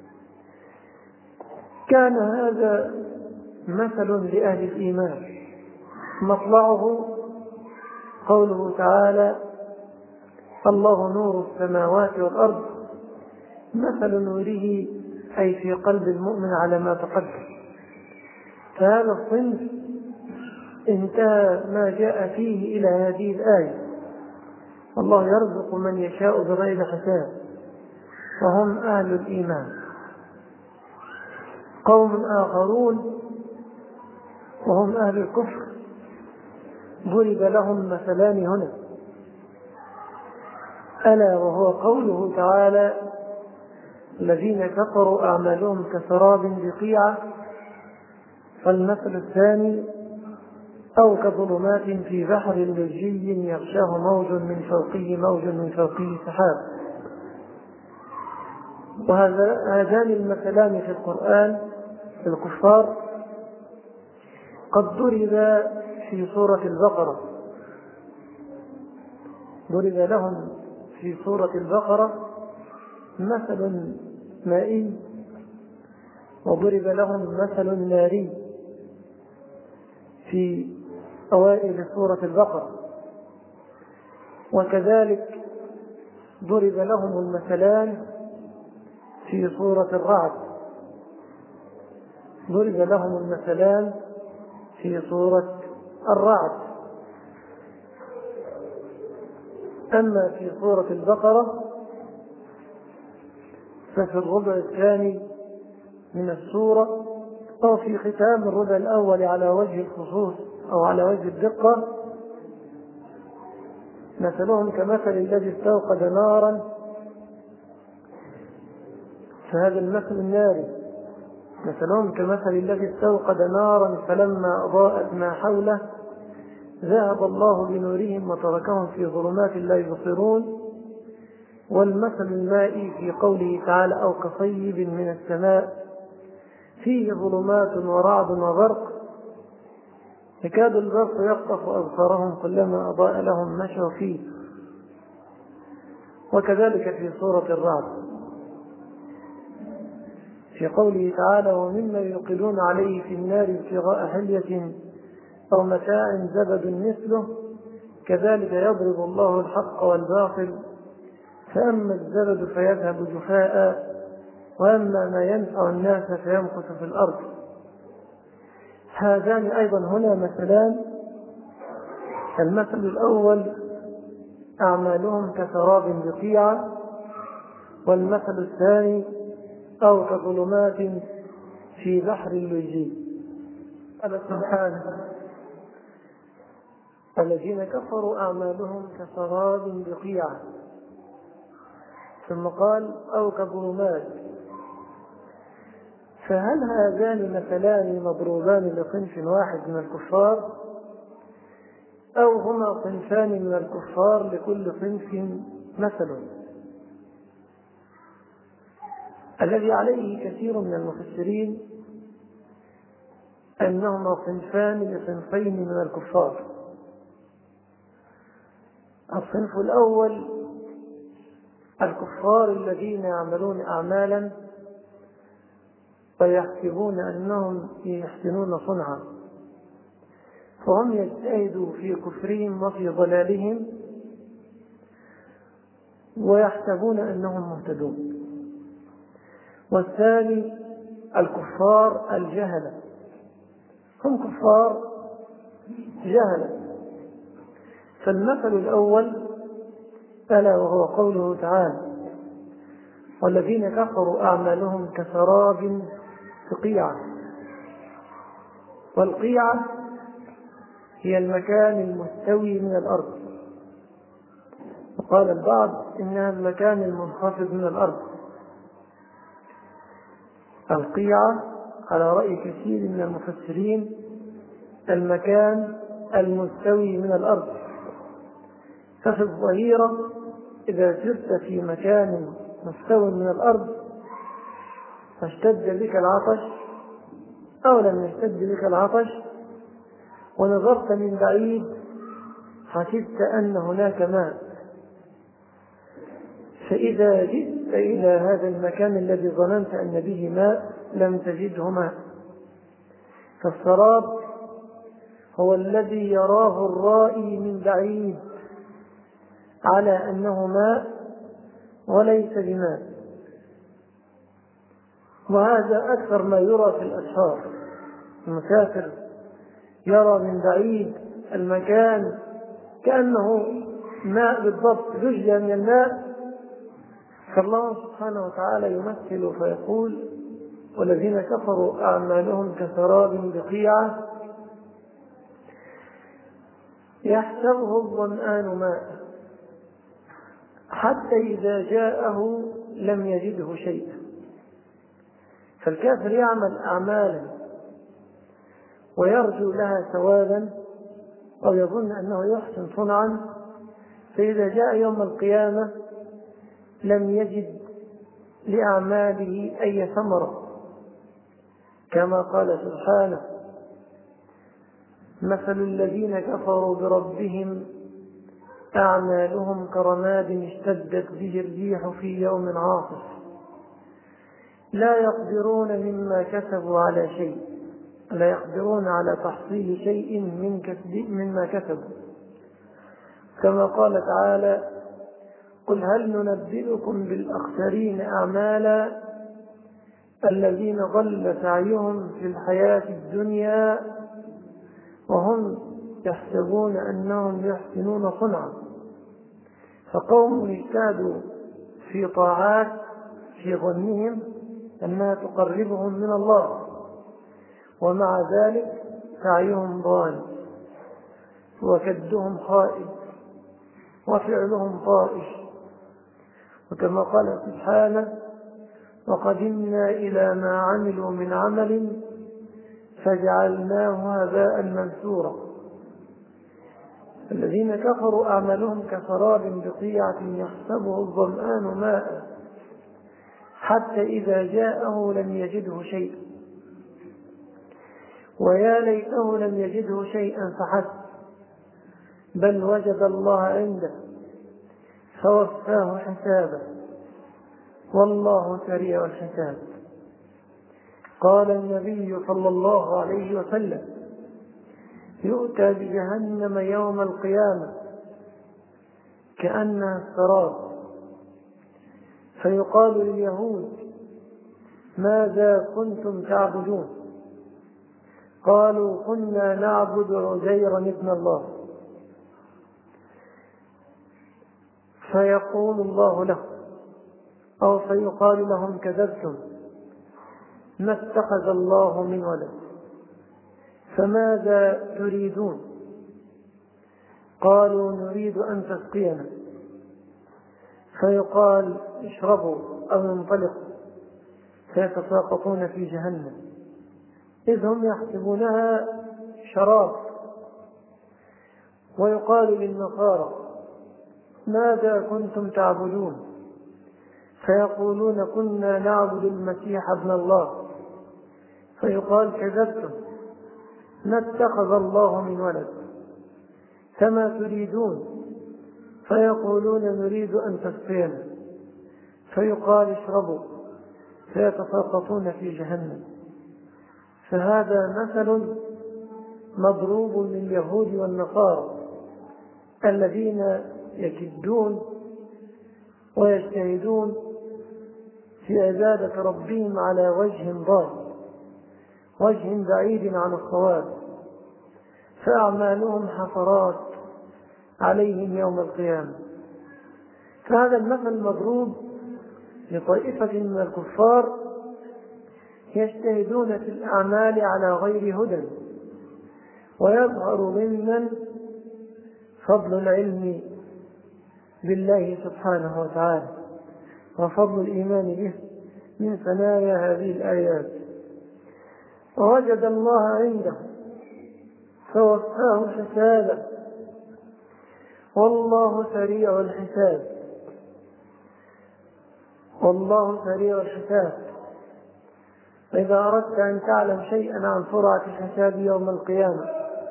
كان هذا مثل لأهل الإيمان، مطلعه قوله تعالى: الله نور السماوات والأرض، مثل نوره أي في قلب المؤمن على ما تقدم. فهذا الصنف انتهى ما جاء فيه إلى هذه الآية: الله يرزق من يشاء بغير حساب، وهم أهل الإيمان. قوم آخرون وهم أهل الكفر ضرب لهم مثلان هنا، ألا وهو قوله تعالى: الذين كفروا أعمالهم كسراب بقيعة، فالمثل الثاني: أو كظلمات في بحر لجي يغشاه موج من فوقه موج من فوقه سحاب. وهذان المثلان في القرآن في الكفار قد ضرب في سورة البقرة، ضرب لهم في سورة البقرة مثل مائي، وضرب لهم مثل ناري في أوائل سورة البقرة، وكذلك ضرب لهم المثلان في سورة الرعد، ضرب لهم المثلان في سورة الرعد. أما في سورة البقرة ففي الربع الثاني من السورة، أو في ختام الربع الأول على وجه الخصوص أو على وجه الدقة: مثلهم كمثل الذي استوقد نارا. فهذا المثل الناري: مثلهم كمثل الذي استوقد نارا فلما أضاءت ما حوله ذهب الله بنورهم وتركهم في ظلمات لا يبصرون. والمثل المائي في قوله تعالى: أو كصيب من السماء فيه ظلمات ورعد وبرق يكاد البرق يخطف أبصارهم كلما أضاء لهم مشوا فيه. وكذلك في سورة الرعد: في قوله تعالى: ومما يوقدون عليه في النار ابتغاء حلية أو متاع زبد مثله كذلك يضرب الله الحق والباطل فأما الزبد فيذهب جفاء وأما ما ينفع الناس فيمكث في الأرض. هذان أيضا هنا مثلان. المثل الأول أعمالهم كسراب بقيعة، والمثل الثاني أو كظلمات في بحر اللجي. قال سبحانه: الذين كفروا أعمالهم كسراب بقيعة، ثم قال أو كظلمات. فهل هذان مثلان مضروبان لصنف واحد من الكفار، أو هما صنفان من الكفار لكل صنف مثل؟ الذي عليه كثير من المفسرين أنهما صنفان لصنفين من الكفار. الصنف الأول الكفار الذين يعملون أعمالا ويحسبون أنهم يحسنون صنعا، فهم يجتهدوا في كفرهم وفي ضلالهم ويحسبون أنهم مهتدون. والثاني الكفار الجهلة، هم كفار جهلة. فالمثل الأول ألا وهو قوله تعالى: والذين كفروا أعمالهم كسراب بقيعة. والقيعة هي المكان المستوي من الأرض، وقال البعض إنها المكان المنخفض من الأرض. القيعة على رأي كثير من المفسرين المكان المستوي من الأرض. ففي الظهيرة إذا سرت في مكان مستوي من الأرض فاشتد بك العطش أو لم يشتد بك العطش ونظرت من بعيد حسبت أن هناك ماء، فإذا جئت إلى هذا المكان الذي ظننت أن به ماء لم تجده ماء. فالسراب هو الذي يراه الرائي من بعيد على أنه ماء وليس بماء. وهذا أكثر ما يرى في الأسفار. المسافر يرى من بعيد المكان كأنه ماء بالضبط، زجاجة من الماء. فالله سبحانه وتعالى يمثل فيقول: والذين كفروا أعمالهم كسراب بقيعة يحسبه الظمآن ماء حتى إذا جاءه لم يجده شيئا. فالكافر يعمل أعمالا ويرجو لها ثوابا أو يظن أنه يحسن صنعا، فإذا جاء يوم القيامة لم يجد لأعماله أي ثمرة، كما قال سبحانه: مثل الذين كفروا بربهم أعمالهم كرماد اشتدت به الريح في يوم عاصف لا يقدرون مما كسبوا على شيء لا يقدرون على تحصيل شيء من كسب مما كسبوا، كما قال تعالى: قل هل ننبئكم بالأخسرين أعمالا الذين ضل سعيهم في الحياة الدنيا وهم يحسبون أنهم يحسنون صنعا. فقوم اجتهدوا في طاعات في ظنهم أنها تقربهم من الله، ومع ذلك سعيهم ضال وكدهم خائب وفعلهم طائش. وكما قال سبحانه: وقدمنا إلى ما عملوا من عمل فجعلناه هباء منثورا. الذين كفروا أعمالهم كسراب بقيعة يحسبه الظمآن ماء حتى إذا جاءه لم يجده شيئا، ويا ليته لم يجده شيئا فحسب، بل وجد الله عنده فوفاه حسابه والله سريع الحساب. قال النبي صلى الله عليه وسلم: يؤتى بجهنم يوم القيامة كأنها السراب، فيقال لليهود: ماذا كنتم تعبدون؟ قالوا: كنا نعبد عزيرا ابن الله. فيقول الله له أو فيقال لهم: كذبتم، ما اتخذ الله من ولد، فماذا تريدون؟ قالوا: نريد أن تسقينا. فيقال: اشربوا أو انطلقوا، فيتساقطون في جهنم إذ هم يحسبونها شراب. ويقال للنصارى: ماذا كنتم تعبدون؟ فيقولون: كنا نعبد المسيح ابن الله. فيقال: كذبتم، ما اتخذ الله من ولد، فما تريدون؟ فيقولون: نريد أن تسقينا. فيقال: اشربوا، فيتساقطون في جهنم. فهذا مثل مضروب لليهود والنصارى الذين يكدون ويجتهدون في عبادة ربهم على وجه ضال، وجه بعيد عن الصواب، فأعمالهم حسرات عليهم يوم القيامة. فهذا المثل مضروب لطائفة من الكفار يجتهدون في الأعمال على غير هدى، ويظهر ضمنا فضل العلم بالله سبحانه وتعالى وفضل الإيمان به من ثنايا هذه الآيات. ووجد الله عنده فوفاه حسابه، والله سريع الحساب. والله سريع الحساب. فإذا أردت أن تعلم شيئا عن سرعة الحساب يوم القيامة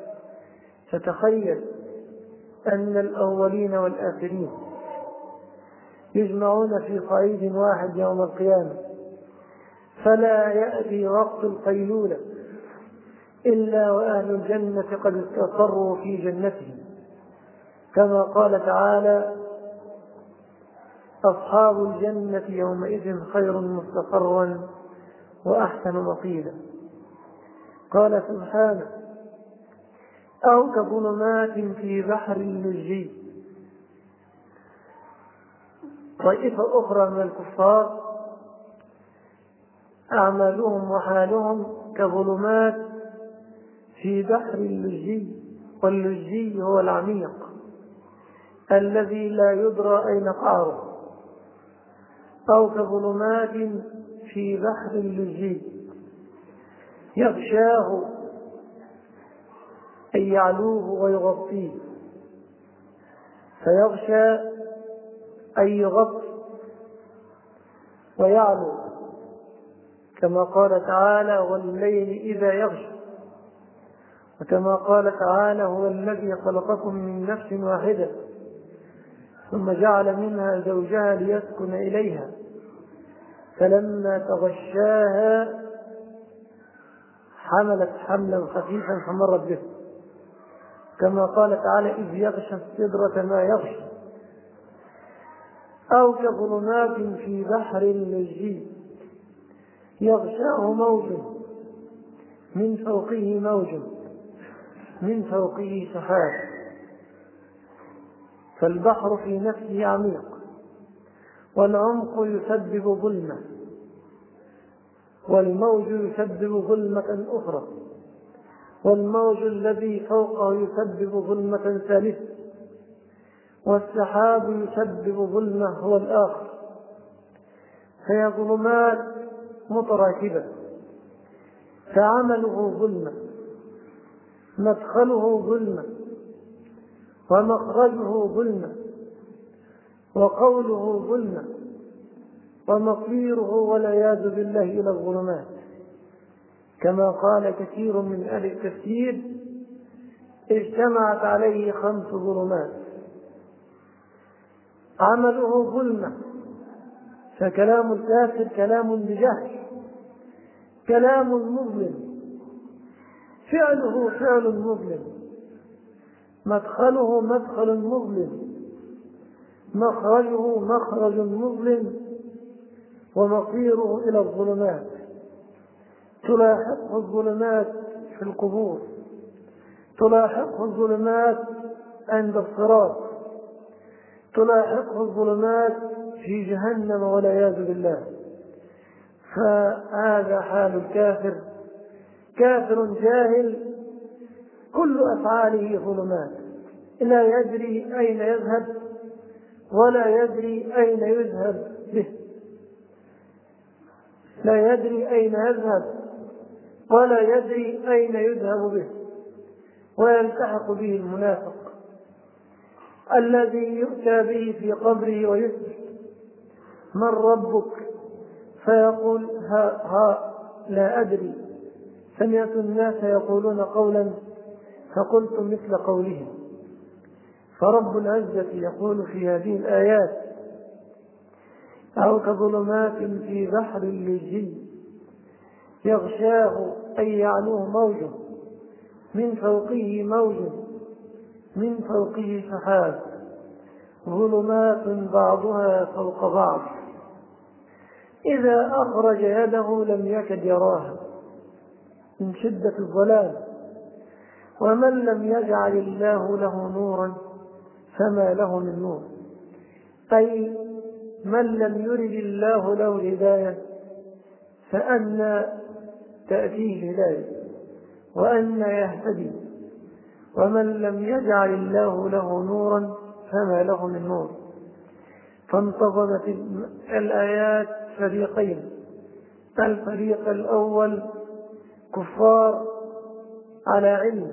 فتخيل أن الأولين والآخرين يجمعون في صعيد واحد يوم القيامة، فلا يأتي وقت القيلولة إلا وأهل الجنة قد استقروا في جنتهم، كما قال تعالى: أصحاب الجنة يومئذ خير مستقرا وأحسن مقيلا. قال سبحانه: أو كظلمات في بحر اللجي. طائفة أخرى من الكفار أعمالهم وحالهم كظلمات في بحر اللجي، واللجي هو العميق الذي لا يدرى أين قعره. أو كظلمات في بحر اللجي يغشاه أي يعلوه ويغطيه، فيغشى أي يغطي ويعلو، كما قال تعالى: والليل إذا يغشى. وكما قال تعالى: هو الذي خلقكم من نفس واحدة ثم جعل منها زوجها ليسكن إليها فلما تغشاها حملت حملا خفيفا فمرت به، كما قال تعالى: إذ يغشى السدرة ما يغشى. أو كظلمات في بحر اللجي يغشاه موج من فوقه موج من فوقه سحاب. فالبحر في نفسه عميق، والعمق يسبب ظلمة، والموج يسبب ظلمة أخرى، والموج الذي فوقه يسبب ظلمة ثالثة، والسحاب يسبب ظلمة هو الآخر. فهي ظلمات متراكبة، فعمله ظلمة، مدخله ظلمة، ومخرجه ظلمة، وقوله ظلمة، ومصيره والعياذ بالله إلى الظلمات، كما قال كثير من أهل التفسير: اجتمعت عليه خمس ظلمات. عمله ظلمة، فكلام الكافر كلام بجهل، كلام مظلم، فعله فعل مظلم، مدخله مدخل مظلم، مخرجه مخرج مظلم، ومصيره إلى الظلمات. تلاحقه الظلمات في القبور، تلاحقه الظلمات عند الصراط، تلاحقه الظلمات في جهنم والعياذ بالله. فهذا حال الكافر، كافر جاهل كل أفعاله ظلمات، لا يدري أين يذهب ولا يدري أين يذهب به، لا يدري أين يذهب ولا يدري أين يذهب به. ويلتحق به المنافق الذي يؤتى به في قبره ويسأل من ربك فيقول ها ها لا أدري، سمعت الناس يقولون قولا فقلت مثل قولهم. فرب العزة يقول في هذه الآيات: أو كظلمات في بحر اللجي يغشاه أي يعلوه موج من فوقه موج من فوقه سحاب ظلمات بعضها فوق بعض إذا أخرج يده لم يكد يراها من شدة الظلام. ومن لم يجعل الله له نورا فما له من نور، أي من لم يرد الله له الهداية فأنى تأتيه الهداية وأنى يهتدي. ومن لم يجعل الله له نورا فما له من نور. فانتظمت الآيات فريقين: الفريق الأول كفار على علم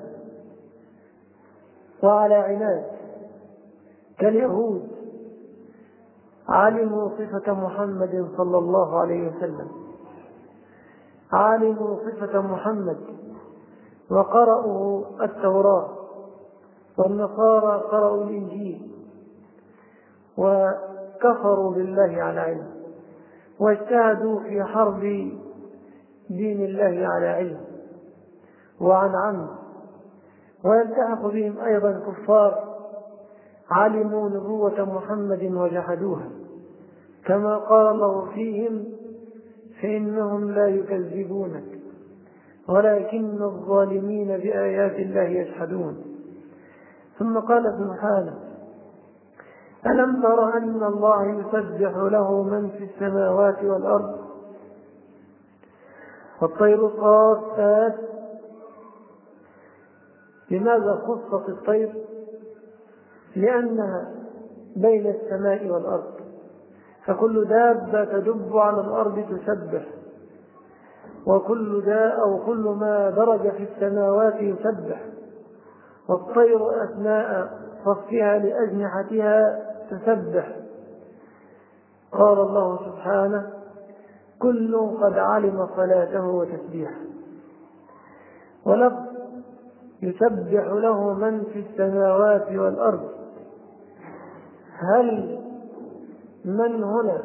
وعلى عناد كاليهود، علموا صفة محمد صلى الله عليه وسلم، علموا صفة محمد وقرأوا التوراة، والنصارى قرأوا الإنجيل وكفروا بالله على علم واجتهدوا في حرب دين الله على علم وعن عمد. ويلتحق بهم أيضا كفار علموا نبوة محمد وجحدوها، كما قال الله فيهم: فإنهم لا يكذبونك ولكن الظالمين بآيات الله يجحدون. ثم قال سبحانه: ألم تر أن الله يسبح له من في السماوات والأرض والطير صافات. لماذا خصت الطير؟ لأنها بين السماء والأرض، فكل دابة تدب على الأرض تسبح، وكل داء أو كل ما درج في السماوات يسبح. والطير أثناء صفها لأجنحتها تسبح. قال الله سبحانه: كل قد علم صلاته وتسبيحه. ولفظ يسبح له من في السماوات والأرض، هل من هنا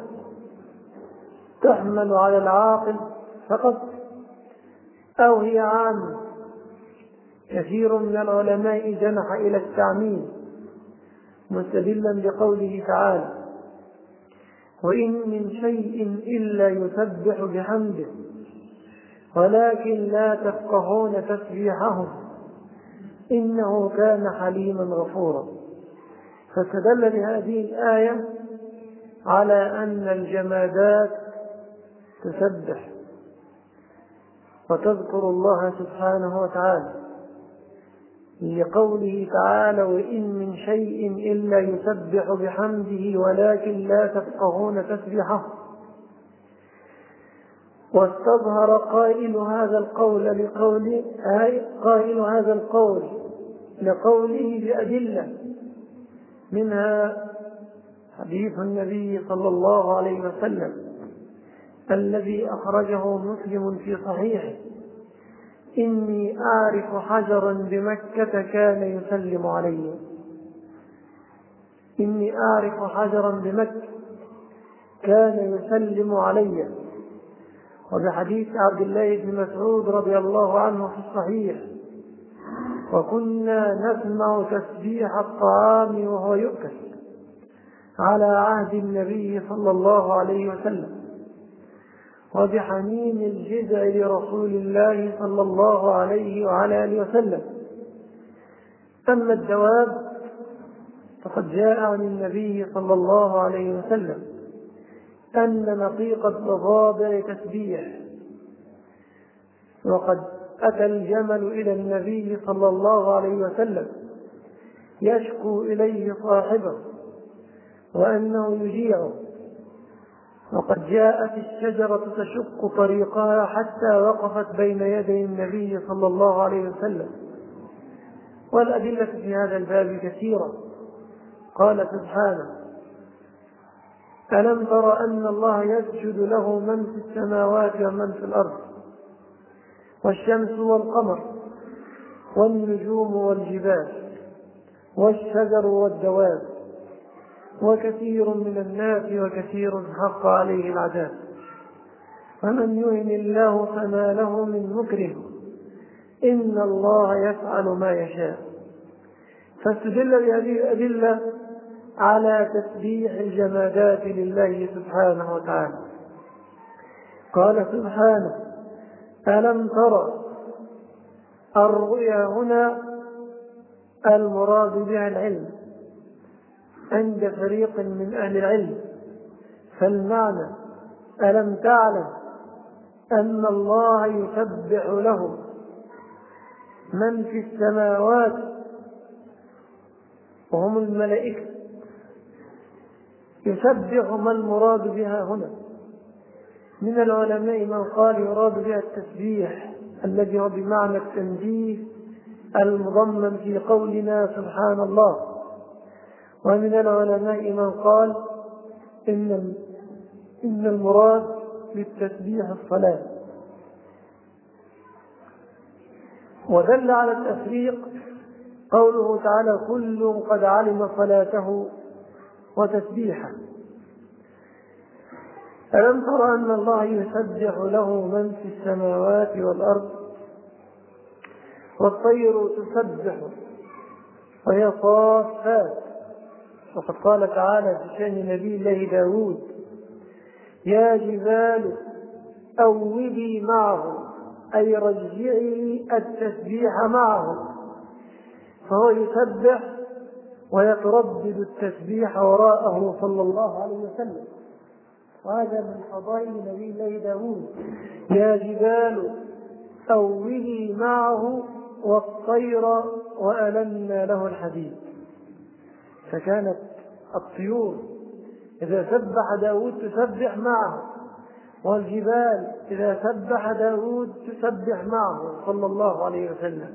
تحمل على العاقل فقط أو هي عامة؟ كثير من العلماء جنح إلى التعميم مستدلا بقوله تعالى: وإن من شيء إلا يسبح بحمده ولكن لا تفقهون تسبيحهم إنه كان حليما غفورا. فاستدل بهذه الآية على أن الجمادات تسبح وتذكر الله سبحانه وتعالى، لقوله تعالى: وإن من شيء إلا يسبح بحمده ولكن لا تفقهون تسبيحه. واستظهر قائل هذا القول لقول قائل هذا القول لقوله بأدلة، منها حديث النبي صلى الله عليه وسلم الذي أخرجه مسلم في صحيحه: إني أعرف حجرا بمكة كان يسلم علي. إني أعرف حجرا بمكة كان يسلم علي وبحديث عبد الله بن مسعود رضي الله عنه في الصحيح: وكنا نسمع تسبيح الطعام وهو يؤكل على عهد النبي صلى الله عليه وسلم. وبحميم الجذع لرسول الله صلى الله عليه وعلى آله وسلم. أما الدواب فقد جاء عن النبي صلى الله عليه وسلم أن نطيق الضفادع تسبيح، وقد أتى الجمل إلى النبي صلى الله عليه وسلم يشكو إليه صاحبه وأنه يجيعه، وقد جاءت الشجرة تشق طريقها حتى وقفت بين يدي النبي صلى الله عليه وسلم. والأدلة في هذا الباب كثيرة. قال سبحانه: ألم تر أن الله يسجد له من في السماوات ومن في الأرض والشمس والقمر والنجوم والجبال والشجر والدواب وكثير من الناس وكثير حق عليه العذاب ومن يهن الله فما له من مكرم إن الله يفعل ما يشاء. فاستدل بهذه الأدلة على تسبيح الجمادات لله سبحانه وتعالى. قال سبحانه: ألم تر. الرؤيا هنا المراد بها العلم عند فريق من أهل العلم، فالمعنى: ألم تعلم أن الله يسبح له من في السماوات وهم الملائكة. يسبح ما المراد بها هنا؟ من العلماء من قال يراد بها التسبيح الذي هو بمعنى التنزيه المضمن في قولنا سبحان الله. ومن العلماء من قال إن إن المراد بالتسبيح الصلاة. ودل على التفريق قوله تعالى: كل قد علم صلاته وتسبيحه. ألم تر أن الله يسبح له من في السماوات والأرض والطير تسبح وهي صافات. وقد قال تعالى في شأن نبي الله داود: يا جبال أوبي معه، أي رجعي التسبيح معه. فهو يسبح ويتردد التسبيح وراءه صلى الله عليه وسلم. وهذا من فضائل نبي الله داود: يا جبال أوبي معه والطير وألنا له الحديد. فكانت الطيور إذا سبح داود تسبح معه، والجبال إذا سبح داود تسبح معه صلى الله عليه وسلم.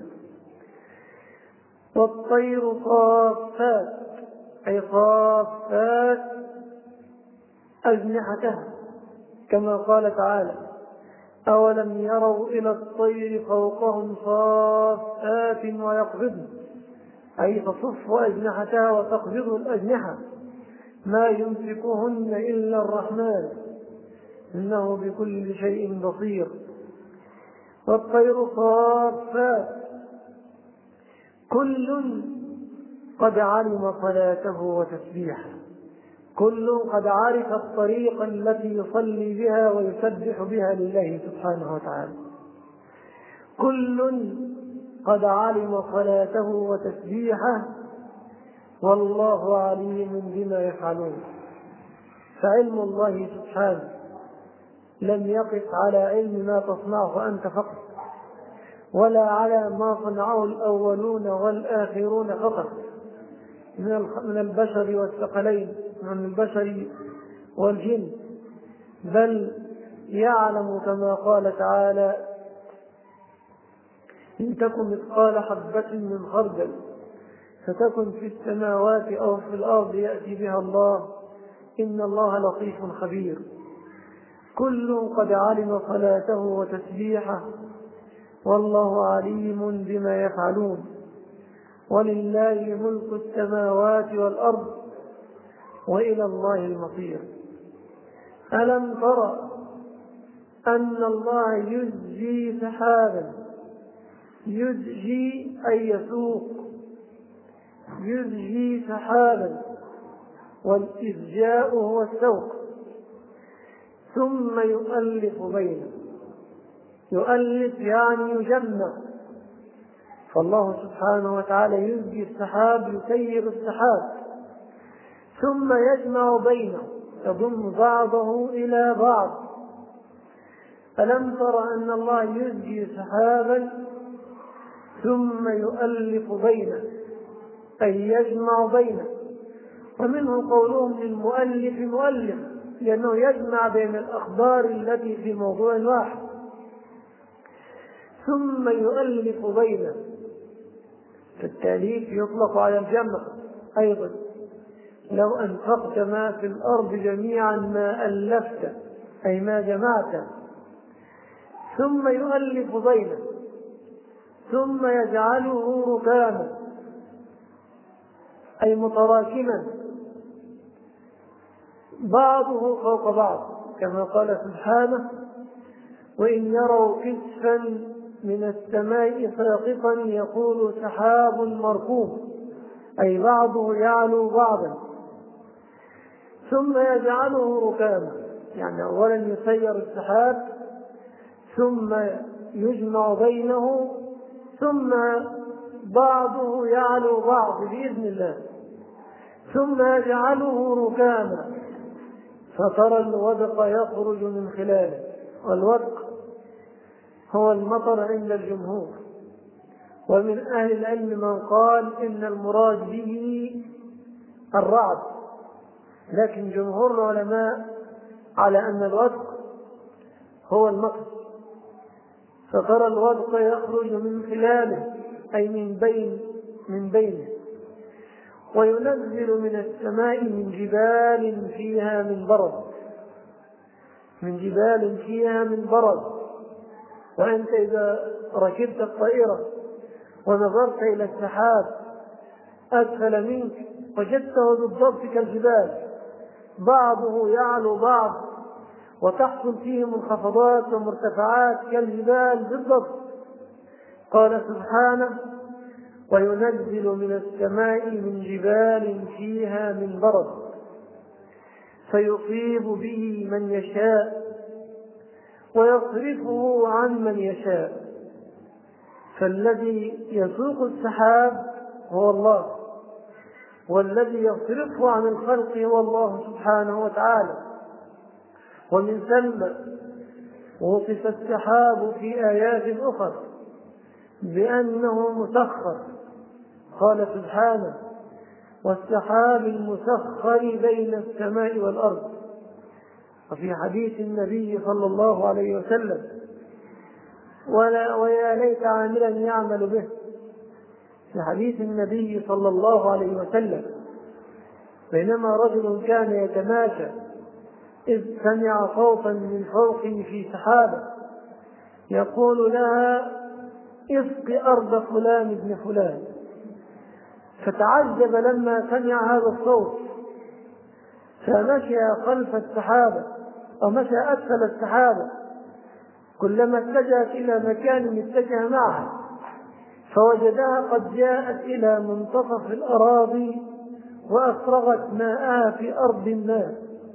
والطير صافات، أي صافات أجنحتها، كما قال تعالى: أولم يروا إلى الطير فوقهم صافات ويقبضن، أي تصف أجنحتها وتقبض الأجنحة، ما يمسكهن إلا الرحمن إنه بكل شيء بصير. والطير صافات، كل قد علم صلاته وتسبيحه، كل قد عرف الطريقة التي يصلي بها ويسبح بها لله سبحانه وتعالى. كل قد علم صلاته وتسبيحه والله عليم بما يفعلون. فعلم الله سبحانه لم يقف على علم ما تصنعه أنت فقط، ولا على ما صنعه الأولون والآخرون فقط من البشر والثقلين، من البشر والجن، بل يعلم كما قال تعالى: إن تكن مثقال حبة من خردل فتكن في السماوات أو في الأرض يأتي بها الله إن الله لطيف خبير. كل قد علم صلاته وتسبيحه والله عليم بما يفعلون. ولله ملك السماوات والأرض وإلى الله المصير. ألم تر أن الله يزجي سحابا. يزجي أي يسوق، يزجي سحابا، والإزجاء هو السوق. ثم يؤلف بينه، يؤلف يعني يجمع. فالله سبحانه وتعالى يزجي السحاب، يسير السحاب، ثم يجمع بينه، يضم بعضه إلى بعض. ألم تر أن الله يزجي سحابا ثم يؤلف بينه، أي يجمع بينه. ومنه قولهم للمؤلف مؤلف، لأنه يجمع بين الأخبار التي في موضوع واحد. ثم يؤلف بينه، فالتأليف يطلق على الجمع أيضا. لو أنفقت ما في الأرض جميعا ما ألفت، أي ما جمعت. ثم يؤلف بينه، ثم يجعله ركاما، أي متراكما، بعضه فوق بعض، كما قال سبحانه: وإن يروا كسفا من السماء ساقطا يقول سحاب مركوم، أي بعضه يعلو بعضا. ثم يجعله ركاما، يعني أولا يسير السحاب، ثم يجمع بينه، ثم بعضه يعلو بعض بإذن الله، ثم يجعله ركاما فترى الودق يخرج من خلاله. والودق هو المطر عند الجمهور، ومن أهل العلم من قال إن المراد به الرعد، لكن جمهور العلماء على أن الودق هو المطر. فترى الودق يخرج من خلاله، أي من بين من بينه. وينزل من السماء من جبال فيها من برد، من جبال فيها من برد. وأنت إذا ركبت الطائرة ونظرت إلى السحاب أسفل منك وجدته بالضبط كالجبال، بعضه يعلو بعض، وتحصل فيه منخفضات ومرتفعات كالجبال بالضبط. قال سبحانه: وينزل من السماء من جبال فيها من برد فيصيب به من يشاء ويصرفه عن من يشاء. فالذي يسوق السحاب هو الله، والذي يصرفه عن الخلق هو الله سبحانه وتعالى. ومن ثم وصف السحاب في آيات أخرى بأنه مسخر. قال سبحانه: والسحاب المسخر بين السماء والأرض. وفي حديث النبي صلى الله عليه وسلم: ولا ويا ليت عاملا يعمل به. في حديث النبي صلى الله عليه وسلم: بينما رجل كان يتماشى إذ سمع صوتا من فوقه في سحابة يقول لها: اسق أرض فلان ابن فلان. فتعجب لما سمع هذا الصوت، فمشى خلف السحابة أو مشى أسفل السحابة، كلما اتجهت إلى مكان اتجه معها، فوجدها قد جاءت إلى منتصف الأراضي وأفرغت ماءها في أرض ما.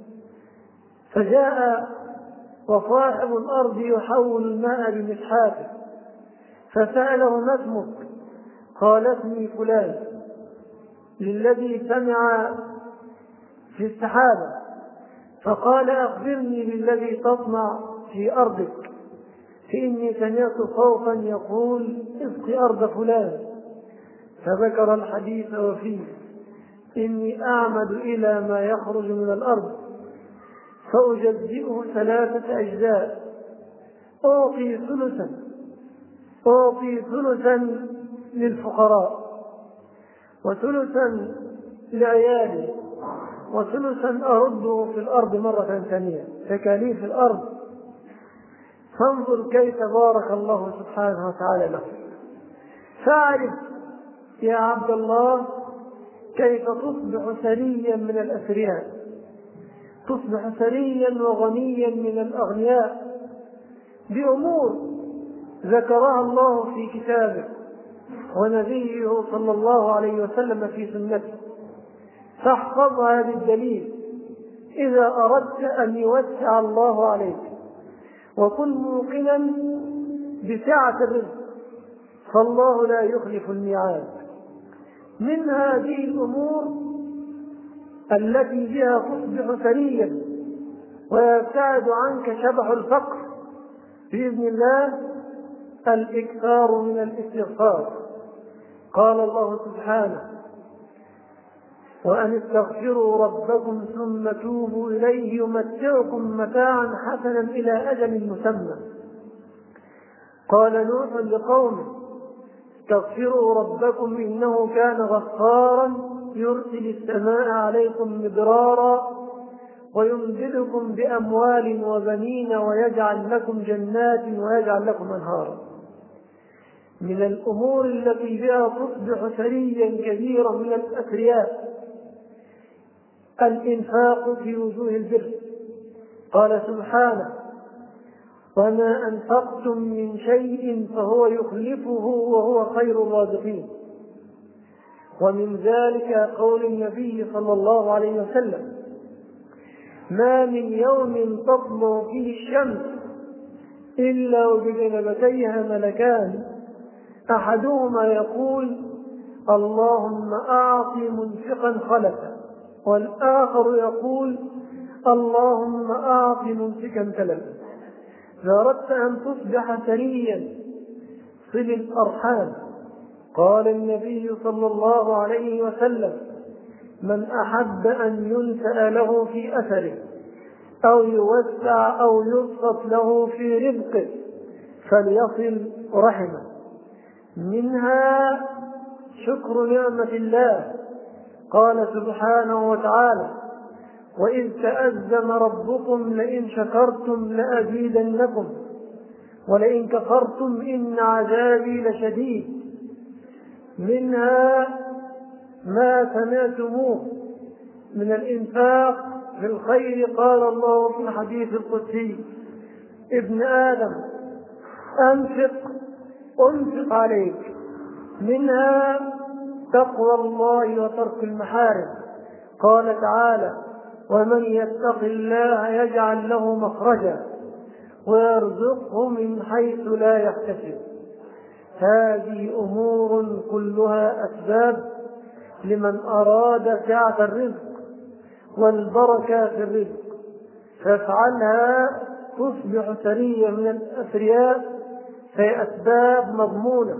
فجاء وصاحب الأرض يحول الماء بمسحاته، فسأله: ما اسمك؟ قال: اسمي فلان، للذي سمع في السحابة. فقال: أخبرني بالذي تصنع في أرضك، فإني سمعت صوتا يقول: اسق أرض فلان. فذكر الحديث وفيه: إني أعمد إلى ما يخرج من الأرض فأجزئه ثلاثة أجزاء، أعطي ثلثا أعطي ثلثا للفقراء، وثلثا لعيالي، وثلثا أرده في الأرض مرة ثانية، تكاليف الأرض. فانظر كيف بارك الله سبحانه وتعالى له. فاعرف يا عبد الله كيف تصبح ثريا من الأثرياء، تصبح ثريا وغنيا من الأغنياء، بأمور ذكرها الله في كتابه ونبيه صلى الله عليه وسلم في سنته، فاحفظها بالدليل إذا أردت أن يوسع الله عليك، وكن موقنا بسعة الرزق، فالله لا يخلف الميعاد. من هذه الأمور التي بها تصبح ثريا ويبتعد عنك شبح الفقر بإذن الله الإكثار من الاستغفار. قال الله سبحانه: وأن استغفروا ربكم ثم توبوا إليه يمتعكم متاعا حسنا إلى أجل مسمى. قال نوح لقومه: استغفروا ربكم إنه كان غفارا يرسل السماء عليكم مدرارا ويمددكم بأموال وبنين ويجعل لكم جنات ويجعل لكم أنهارا. من الأمور التي بها تصبح ثريا كبيرا من الأثرياء الإنفاق في وجوه البر. قال سبحانه: وما أنفقتم من شيء فهو يخلفه وهو خير الرازقين. ومن ذلك قول النبي صلى الله عليه وسلم: ما من يوم تطلع فيه الشمس إلا وبجنبتيها ملكان، أحدهما يقول: اللهم أعط منفقا خلفا، والآخر يقول: اللهم أعط ممسكا تلفا. إذا أردت أن تصبح ثريا صل الأرحام. قال النبي صلى الله عليه وسلم: من أحب أن ينسأ له في أثره أو يوسع أو يبسط له في رزقه فليصل رحمه. منها شكر نعمة الله. قال سبحانه وتعالى: وإذ تأذن ربكم لئن شكرتم لأزيدنكم ولئن كفرتم إن عذابي لشديد. منها ما سمعتموه من الإنفاق في الخير. قال الله في الحديث القدسي: ابن آدم أنفق أنفق عليك. منها تقوى الله وترك المحارم. قال تعالى: ومن يتق الله يجعل له مخرجا ويرزقه من حيث لا يحتسب. هذه أمور كلها أسباب لمن أراد سعة الرزق والبركة في الرزق، فافعلها تصبح ثريا من الأثرياء، فهي أسباب مضمونة.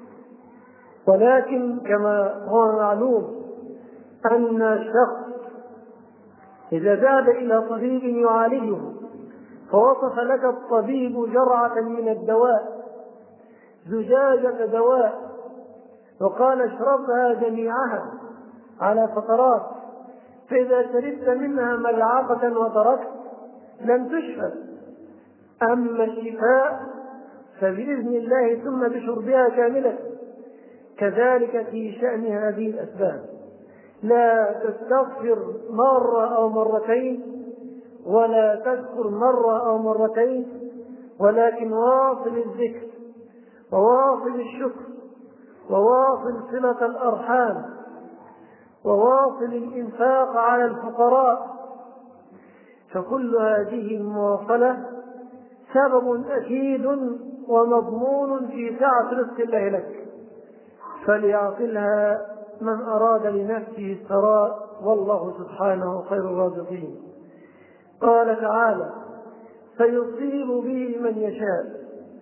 ولكن كما هو معلوم أن الشخص إذا ذهب إلى طبيب يعالجه فوصف لك الطبيب جرعة من الدواء، زجاجة دواء، وقال اشربها جميعها على فترات، فإذا شربت منها ملعقة وتركت لم تشفى. أما الشفاء فبإذن الله ثم بشربها كاملة. كذلك في شأن هذه الأسباب، لا تستغفر مرة أو مرتين ولا تذكر مرة أو مرتين، ولكن واصل الذكر وواصل الشكر وواصل صلة الأرحام وواصل الإنفاق على الفقراء. فكل هذه المواصلة سبب أكيد ومضمون في سعة رزق الله لك، فليعقلها من أراد لنفسه الثراء، والله سبحانه خير الرازقين. قال تعالى: فيصيب به من يشاء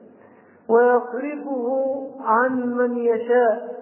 ويصرفه عن من يشاء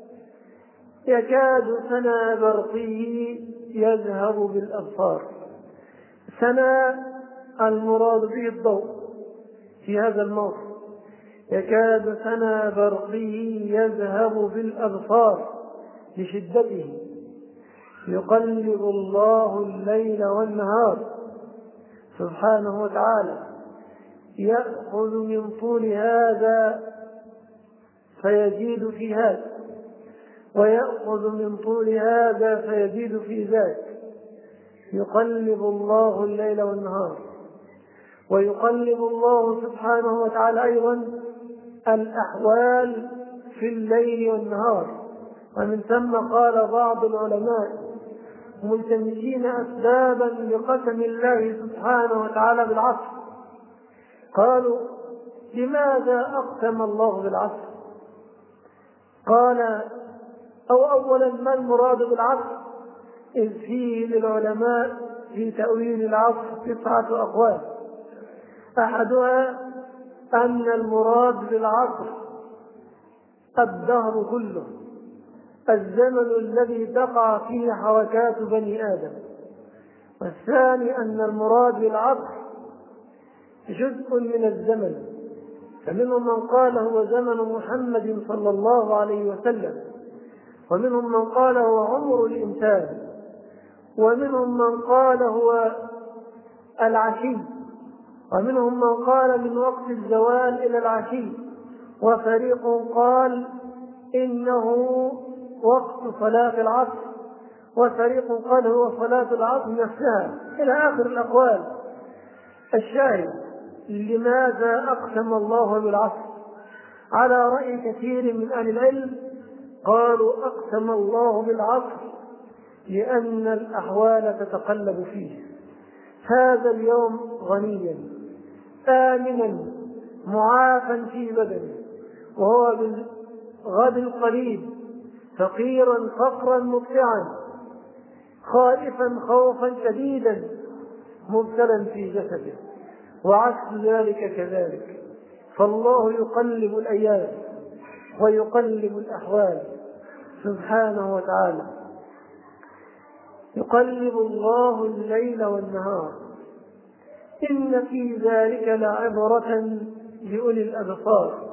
يكاد سنا برقه يذهب بالأبصار. سنا المراد به الضوء في هذا الموضوع، يكاد سنا برقه يذهب بالأبصار لشدته. يقلب الله الليل والنهار سبحانه وتعالى، يأخذ من طول هذا فيزيد في هذا، ويأخذ من طول هذا فيزيد في ذاك. يقلب الله الليل والنهار. ويقلب الله سبحانه وتعالى أيضا الأحوال في الليل والنهار. ومن ثم قال بعض العلماء ملتمسين أسبابا لقسم الله سبحانه وتعالى بالعصر، قالوا: لماذا أقسم الله بالعصر؟ قال: أو أولا ما المراد بالعصر؟ إذ فيه للعلماء في تأويل العصر تسعة أقوال. أحدها أن المراد بالعصر الدهر كله، الزمن الذي تقع فيه حركات بني آدم. والثاني أن المراد بالعصر جزء من الزمن، فمنهم من قال هو زمن محمد صلى الله عليه وسلم، ومنهم من قال هو عمر الإنسان، ومنهم من قال هو العشي، ومنهم من قال من وقت الزوال إلى العشي، وفريق قال إنه وقت صلاة العصر، وفريق قال هو صلاة العصر نفسها، إلى آخر الأقوال. الشاهد: لماذا أقسم الله بالعصر؟ على رأي كثير من أهل العلم قالوا أقسم الله بالعصر لأن الأحوال تتقلب فيه. هذا اليوم غنيا آمنا معافا في بدنه، وهو بالغد القريب فقيرا فقرا مدفعا، خائفا خوفا شديدا مبتلا في جسده، وعكس ذلك كذلك. فالله يقلب الأيام ويقلب الأحوال سبحانه وتعالى. يقلب الله الليل والنهار، إن في ذلك لعبرة لأولي الأبصار.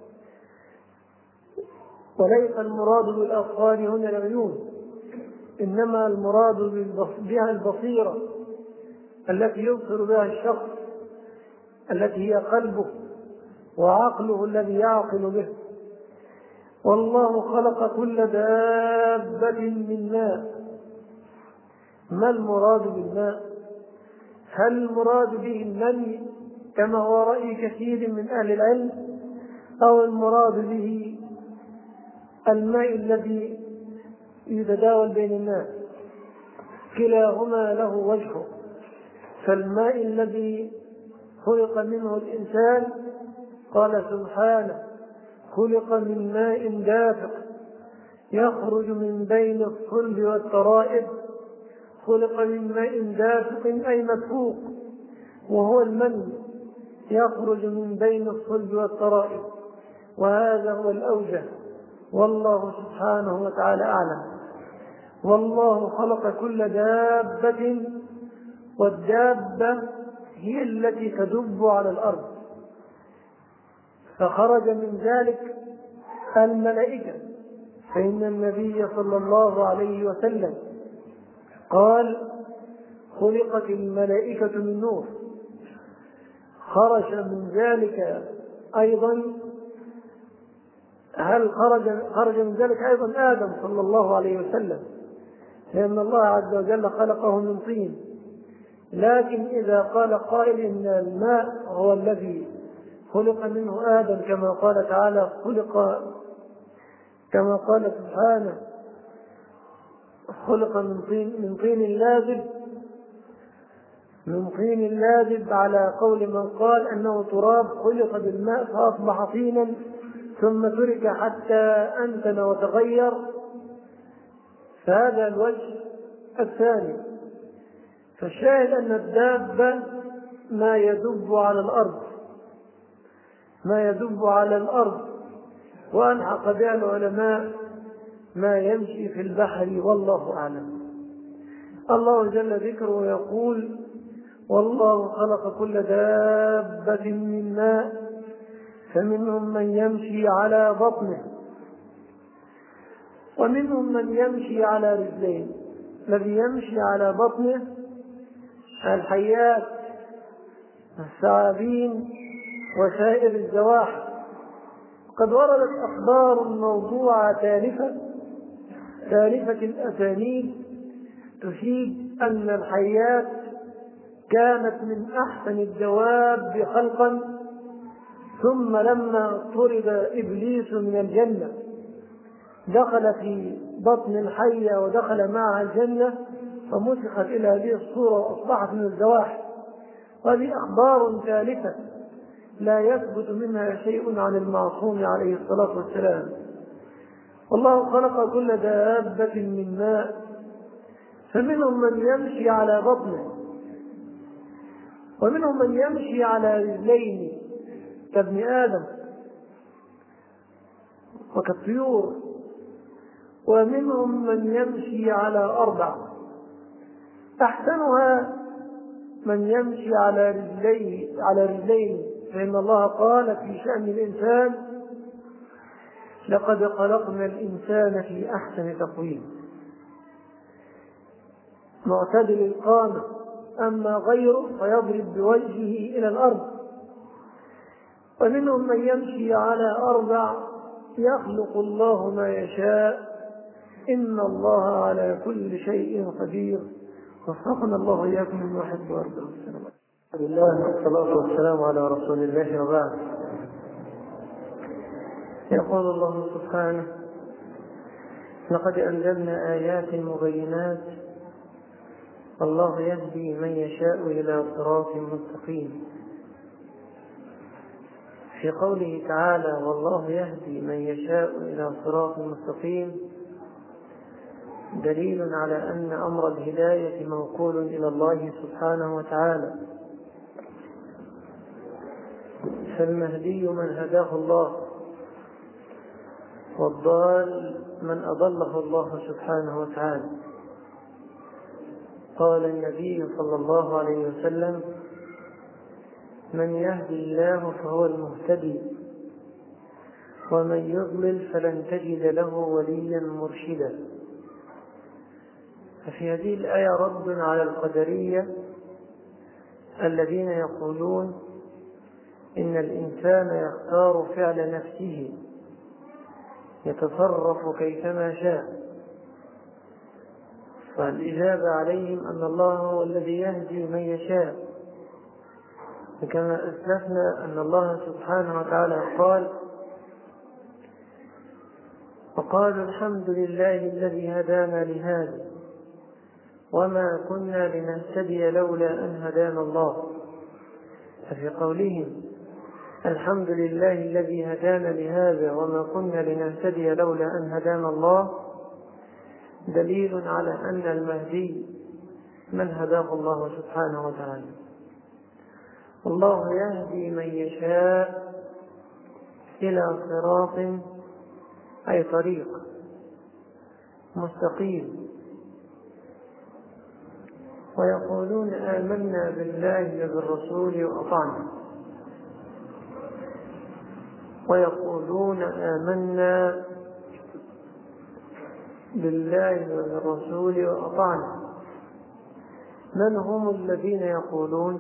وليس المراد بالأبصار هنا العيون، إنما المراد بها البصيرة التي يبصر بها الشخص، التي هي قلبه وعقله الذي يعقل به. والله خلق كل دابة من ماء. ما المراد بالماء؟ هل المراد به المني كما هو رأي كثير من أهل العلم، أو المراد به الماء الذي يتداول بين الناس؟ كلاهما له وجهه. فالماء الذي خلق منه الإنسان قال سبحانه: خلق من ماء دافق يخرج من بين الصلب والترائب. خلق من ماء دافق أي مدفوق، وهو المن يخرج من بين الصلب والترائب، وهذا هو الأوجه، والله سبحانه وتعالى أعلم. والله خلق كل دابة، والدابة هي التي تدب على الأرض، فخرج من ذلك الملائكة، فإن النبي صلى الله عليه وسلم قال: خلقت الملائكة من نور. خرج من ذلك أيضا هل خرج خرج من ذلك أيضا آدم صلى الله عليه وسلم، لأن الله عز وجل خلقه من طين. لكن إذا قال قائل إن الماء هو الذي خلق منه آدم كما قال تعالى خلق كما قال سبحانه خلق من طين من طين لازب من طين لازب على قول من قال أنه تراب خلق بالماء فأصبح طينا ثم ترك حتى أنتن وتغير، فهذا الوجه الثاني. فالشاهد أن الدابة ما يدب على الأرض ما يدب على الأرض وألحق بها العلماء ما يمشي في البحر، والله أعلم. الله جل ذكره يقول: والله خلق كل دابة من ماء فمنهم من يمشي على بطنه ومنهم من يمشي على رجلين. الذي يمشي على بطنه الحيات الثعابين وسائر الزواحف. قد وردت أخبار موضوعة تالفة تالفة الأسانيد تفيد أن الحيات كانت من أحسن الدواب خلقا، ثم لما طرد إبليس من الجنة دخل في بطن الحية ودخل معها الجنة فمسخت إلى هذه الصورة وأصبحت من الزواحف. وهذه أخبار ثالثة لا يثبت منها شيء عن المعصوم عليه الصلاة والسلام. والله خلق كل دابة من ماء، فمنهم من يمشي على بطنه، ومنهم من يمشي على رجلين كابن آدم وكالطيور، ومنهم من يمشي على أربع، أحسنها من يمشي على رجليه على رجلين، فإن الله قال في شأن الإنسان: لقد خلقنا الإنسان في أحسن تقويم، معتدل القامة. أما غيره فيضرب بوجهه إلى الأرض. ومنهم من يمشي على أربع، يخلق الله ما يشاء، إن الله على كل شيء قدير. وفقنا الله إياكم من واحد وارضه. السلام عليكم. والصلاة والسلام على رسول الله وبعد. يقول الله سبحانه: لقد أنزلنا آيات مبينات والله يهدي من يشاء إلى صراط مستقيم. في قوله تعالى: والله يهدي من يشاء إلى صراط مستقيم، دليل على أن أمر الهداية موكول إلى الله سبحانه وتعالى، فالمهدي من هداه الله، والضال من أضله الله سبحانه وتعالى. قال النبي صلى الله عليه وسلم: من يهدي الله فهو المهتدي، ومن يضلل فلن تجد له وليا مرشدا. ففي هذه الآية رد على القدرية الذين يقولون إن الإنسان يختار فعل نفسه، يتصرف كيفما شاء. فالإجابة عليهم أن الله هو الذي يهدي من يشاء، وكما أسلفنا أن الله سبحانه وتعالى قال: وقالوا الحمد لله الذي هدانا لهذا وما كنا لنهتدي لولا أن هدانا الله. ففي قولهم الحمد لله الذي هدانا لهذا وما كنا لنهتدي لولا أن هدانا الله دليل على أن المهدي من هداه الله سبحانه وتعالى. الله يهدي من يشاء إلى صراط، أي طريق مستقيم. ويقولون آمنا بالله وبالرسول وأطعنا، ويقولون آمنا بالله وبالرسول وأطعنا. من هم الذين يقولون؟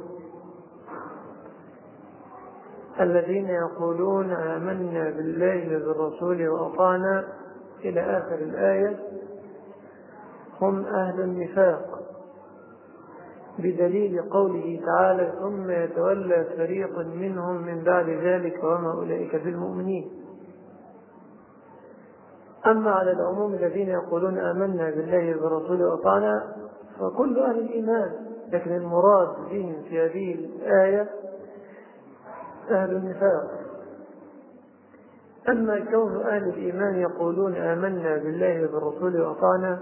الذين يقولون آمنا بالله وبالرسول وأطعنا إلى آخر الآية هم أهل النفاق، بدليل قوله تعالى: ثم يتولى فريق منهم من بعد ذلك وما أولئك بالمؤمنين. أما على العموم الذين يقولون آمنا بالله وبرسوله وأطعنا فكل أهل الإيمان، لكن المراد بهم في هذه الآية أهل النفاق. أما كون أهل الإيمان يقولون آمنا بالله وبرسوله وأطعنا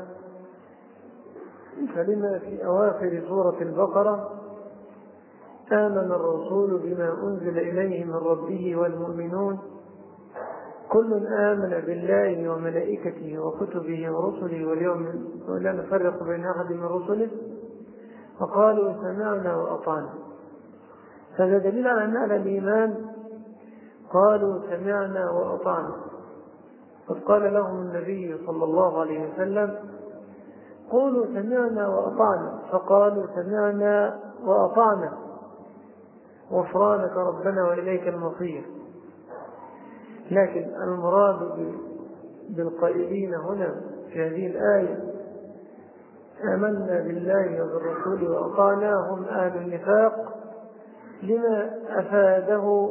فلما في أواخر سورة البقرة: آمن الرسول بما أنزل إليه من ربه والمؤمنون كل آمن بالله وملائكته وكتبه ورسله واليوم ولا نفرق بين أحد من رسله وقالوا سمعنا وأطعنا. هذا دليل على أن أهل الإيمان قالوا سمعنا وأطعنا. قد قال لهم النبي صلى الله عليه وسلم: قولوا سمعنا وأطعنا، فقالوا سمعنا وأطعنا غفرانك ربنا وإليك المصير. لكن المراد بالقائلين هنا في هذه الآية آمنا بالله وبالرسول وأطعناهم أهل النفاق لما أفاده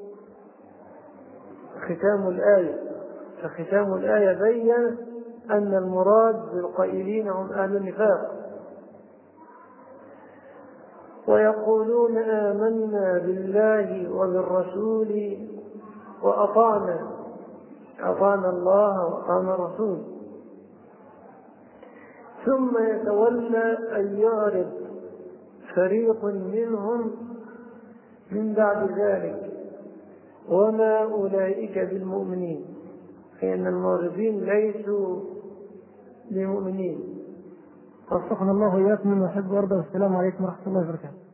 ختام الآية. فختام الآية بين أن المراد بالقائلين هم أهل النفاق. ويقولون آمنا بالله وبالرسول وأطعنا، أطعنا الله وأطعنا الرسول، ثم يتولى أن يعرض فريق منهم من بعد ذلك وما أولئك بالمؤمنين، فإن المعرضين ليسوا بمؤمنين. وفقنا الله وإياكم ويحب ويرضى. والسلام عليكم ورحمة الله وبركاته.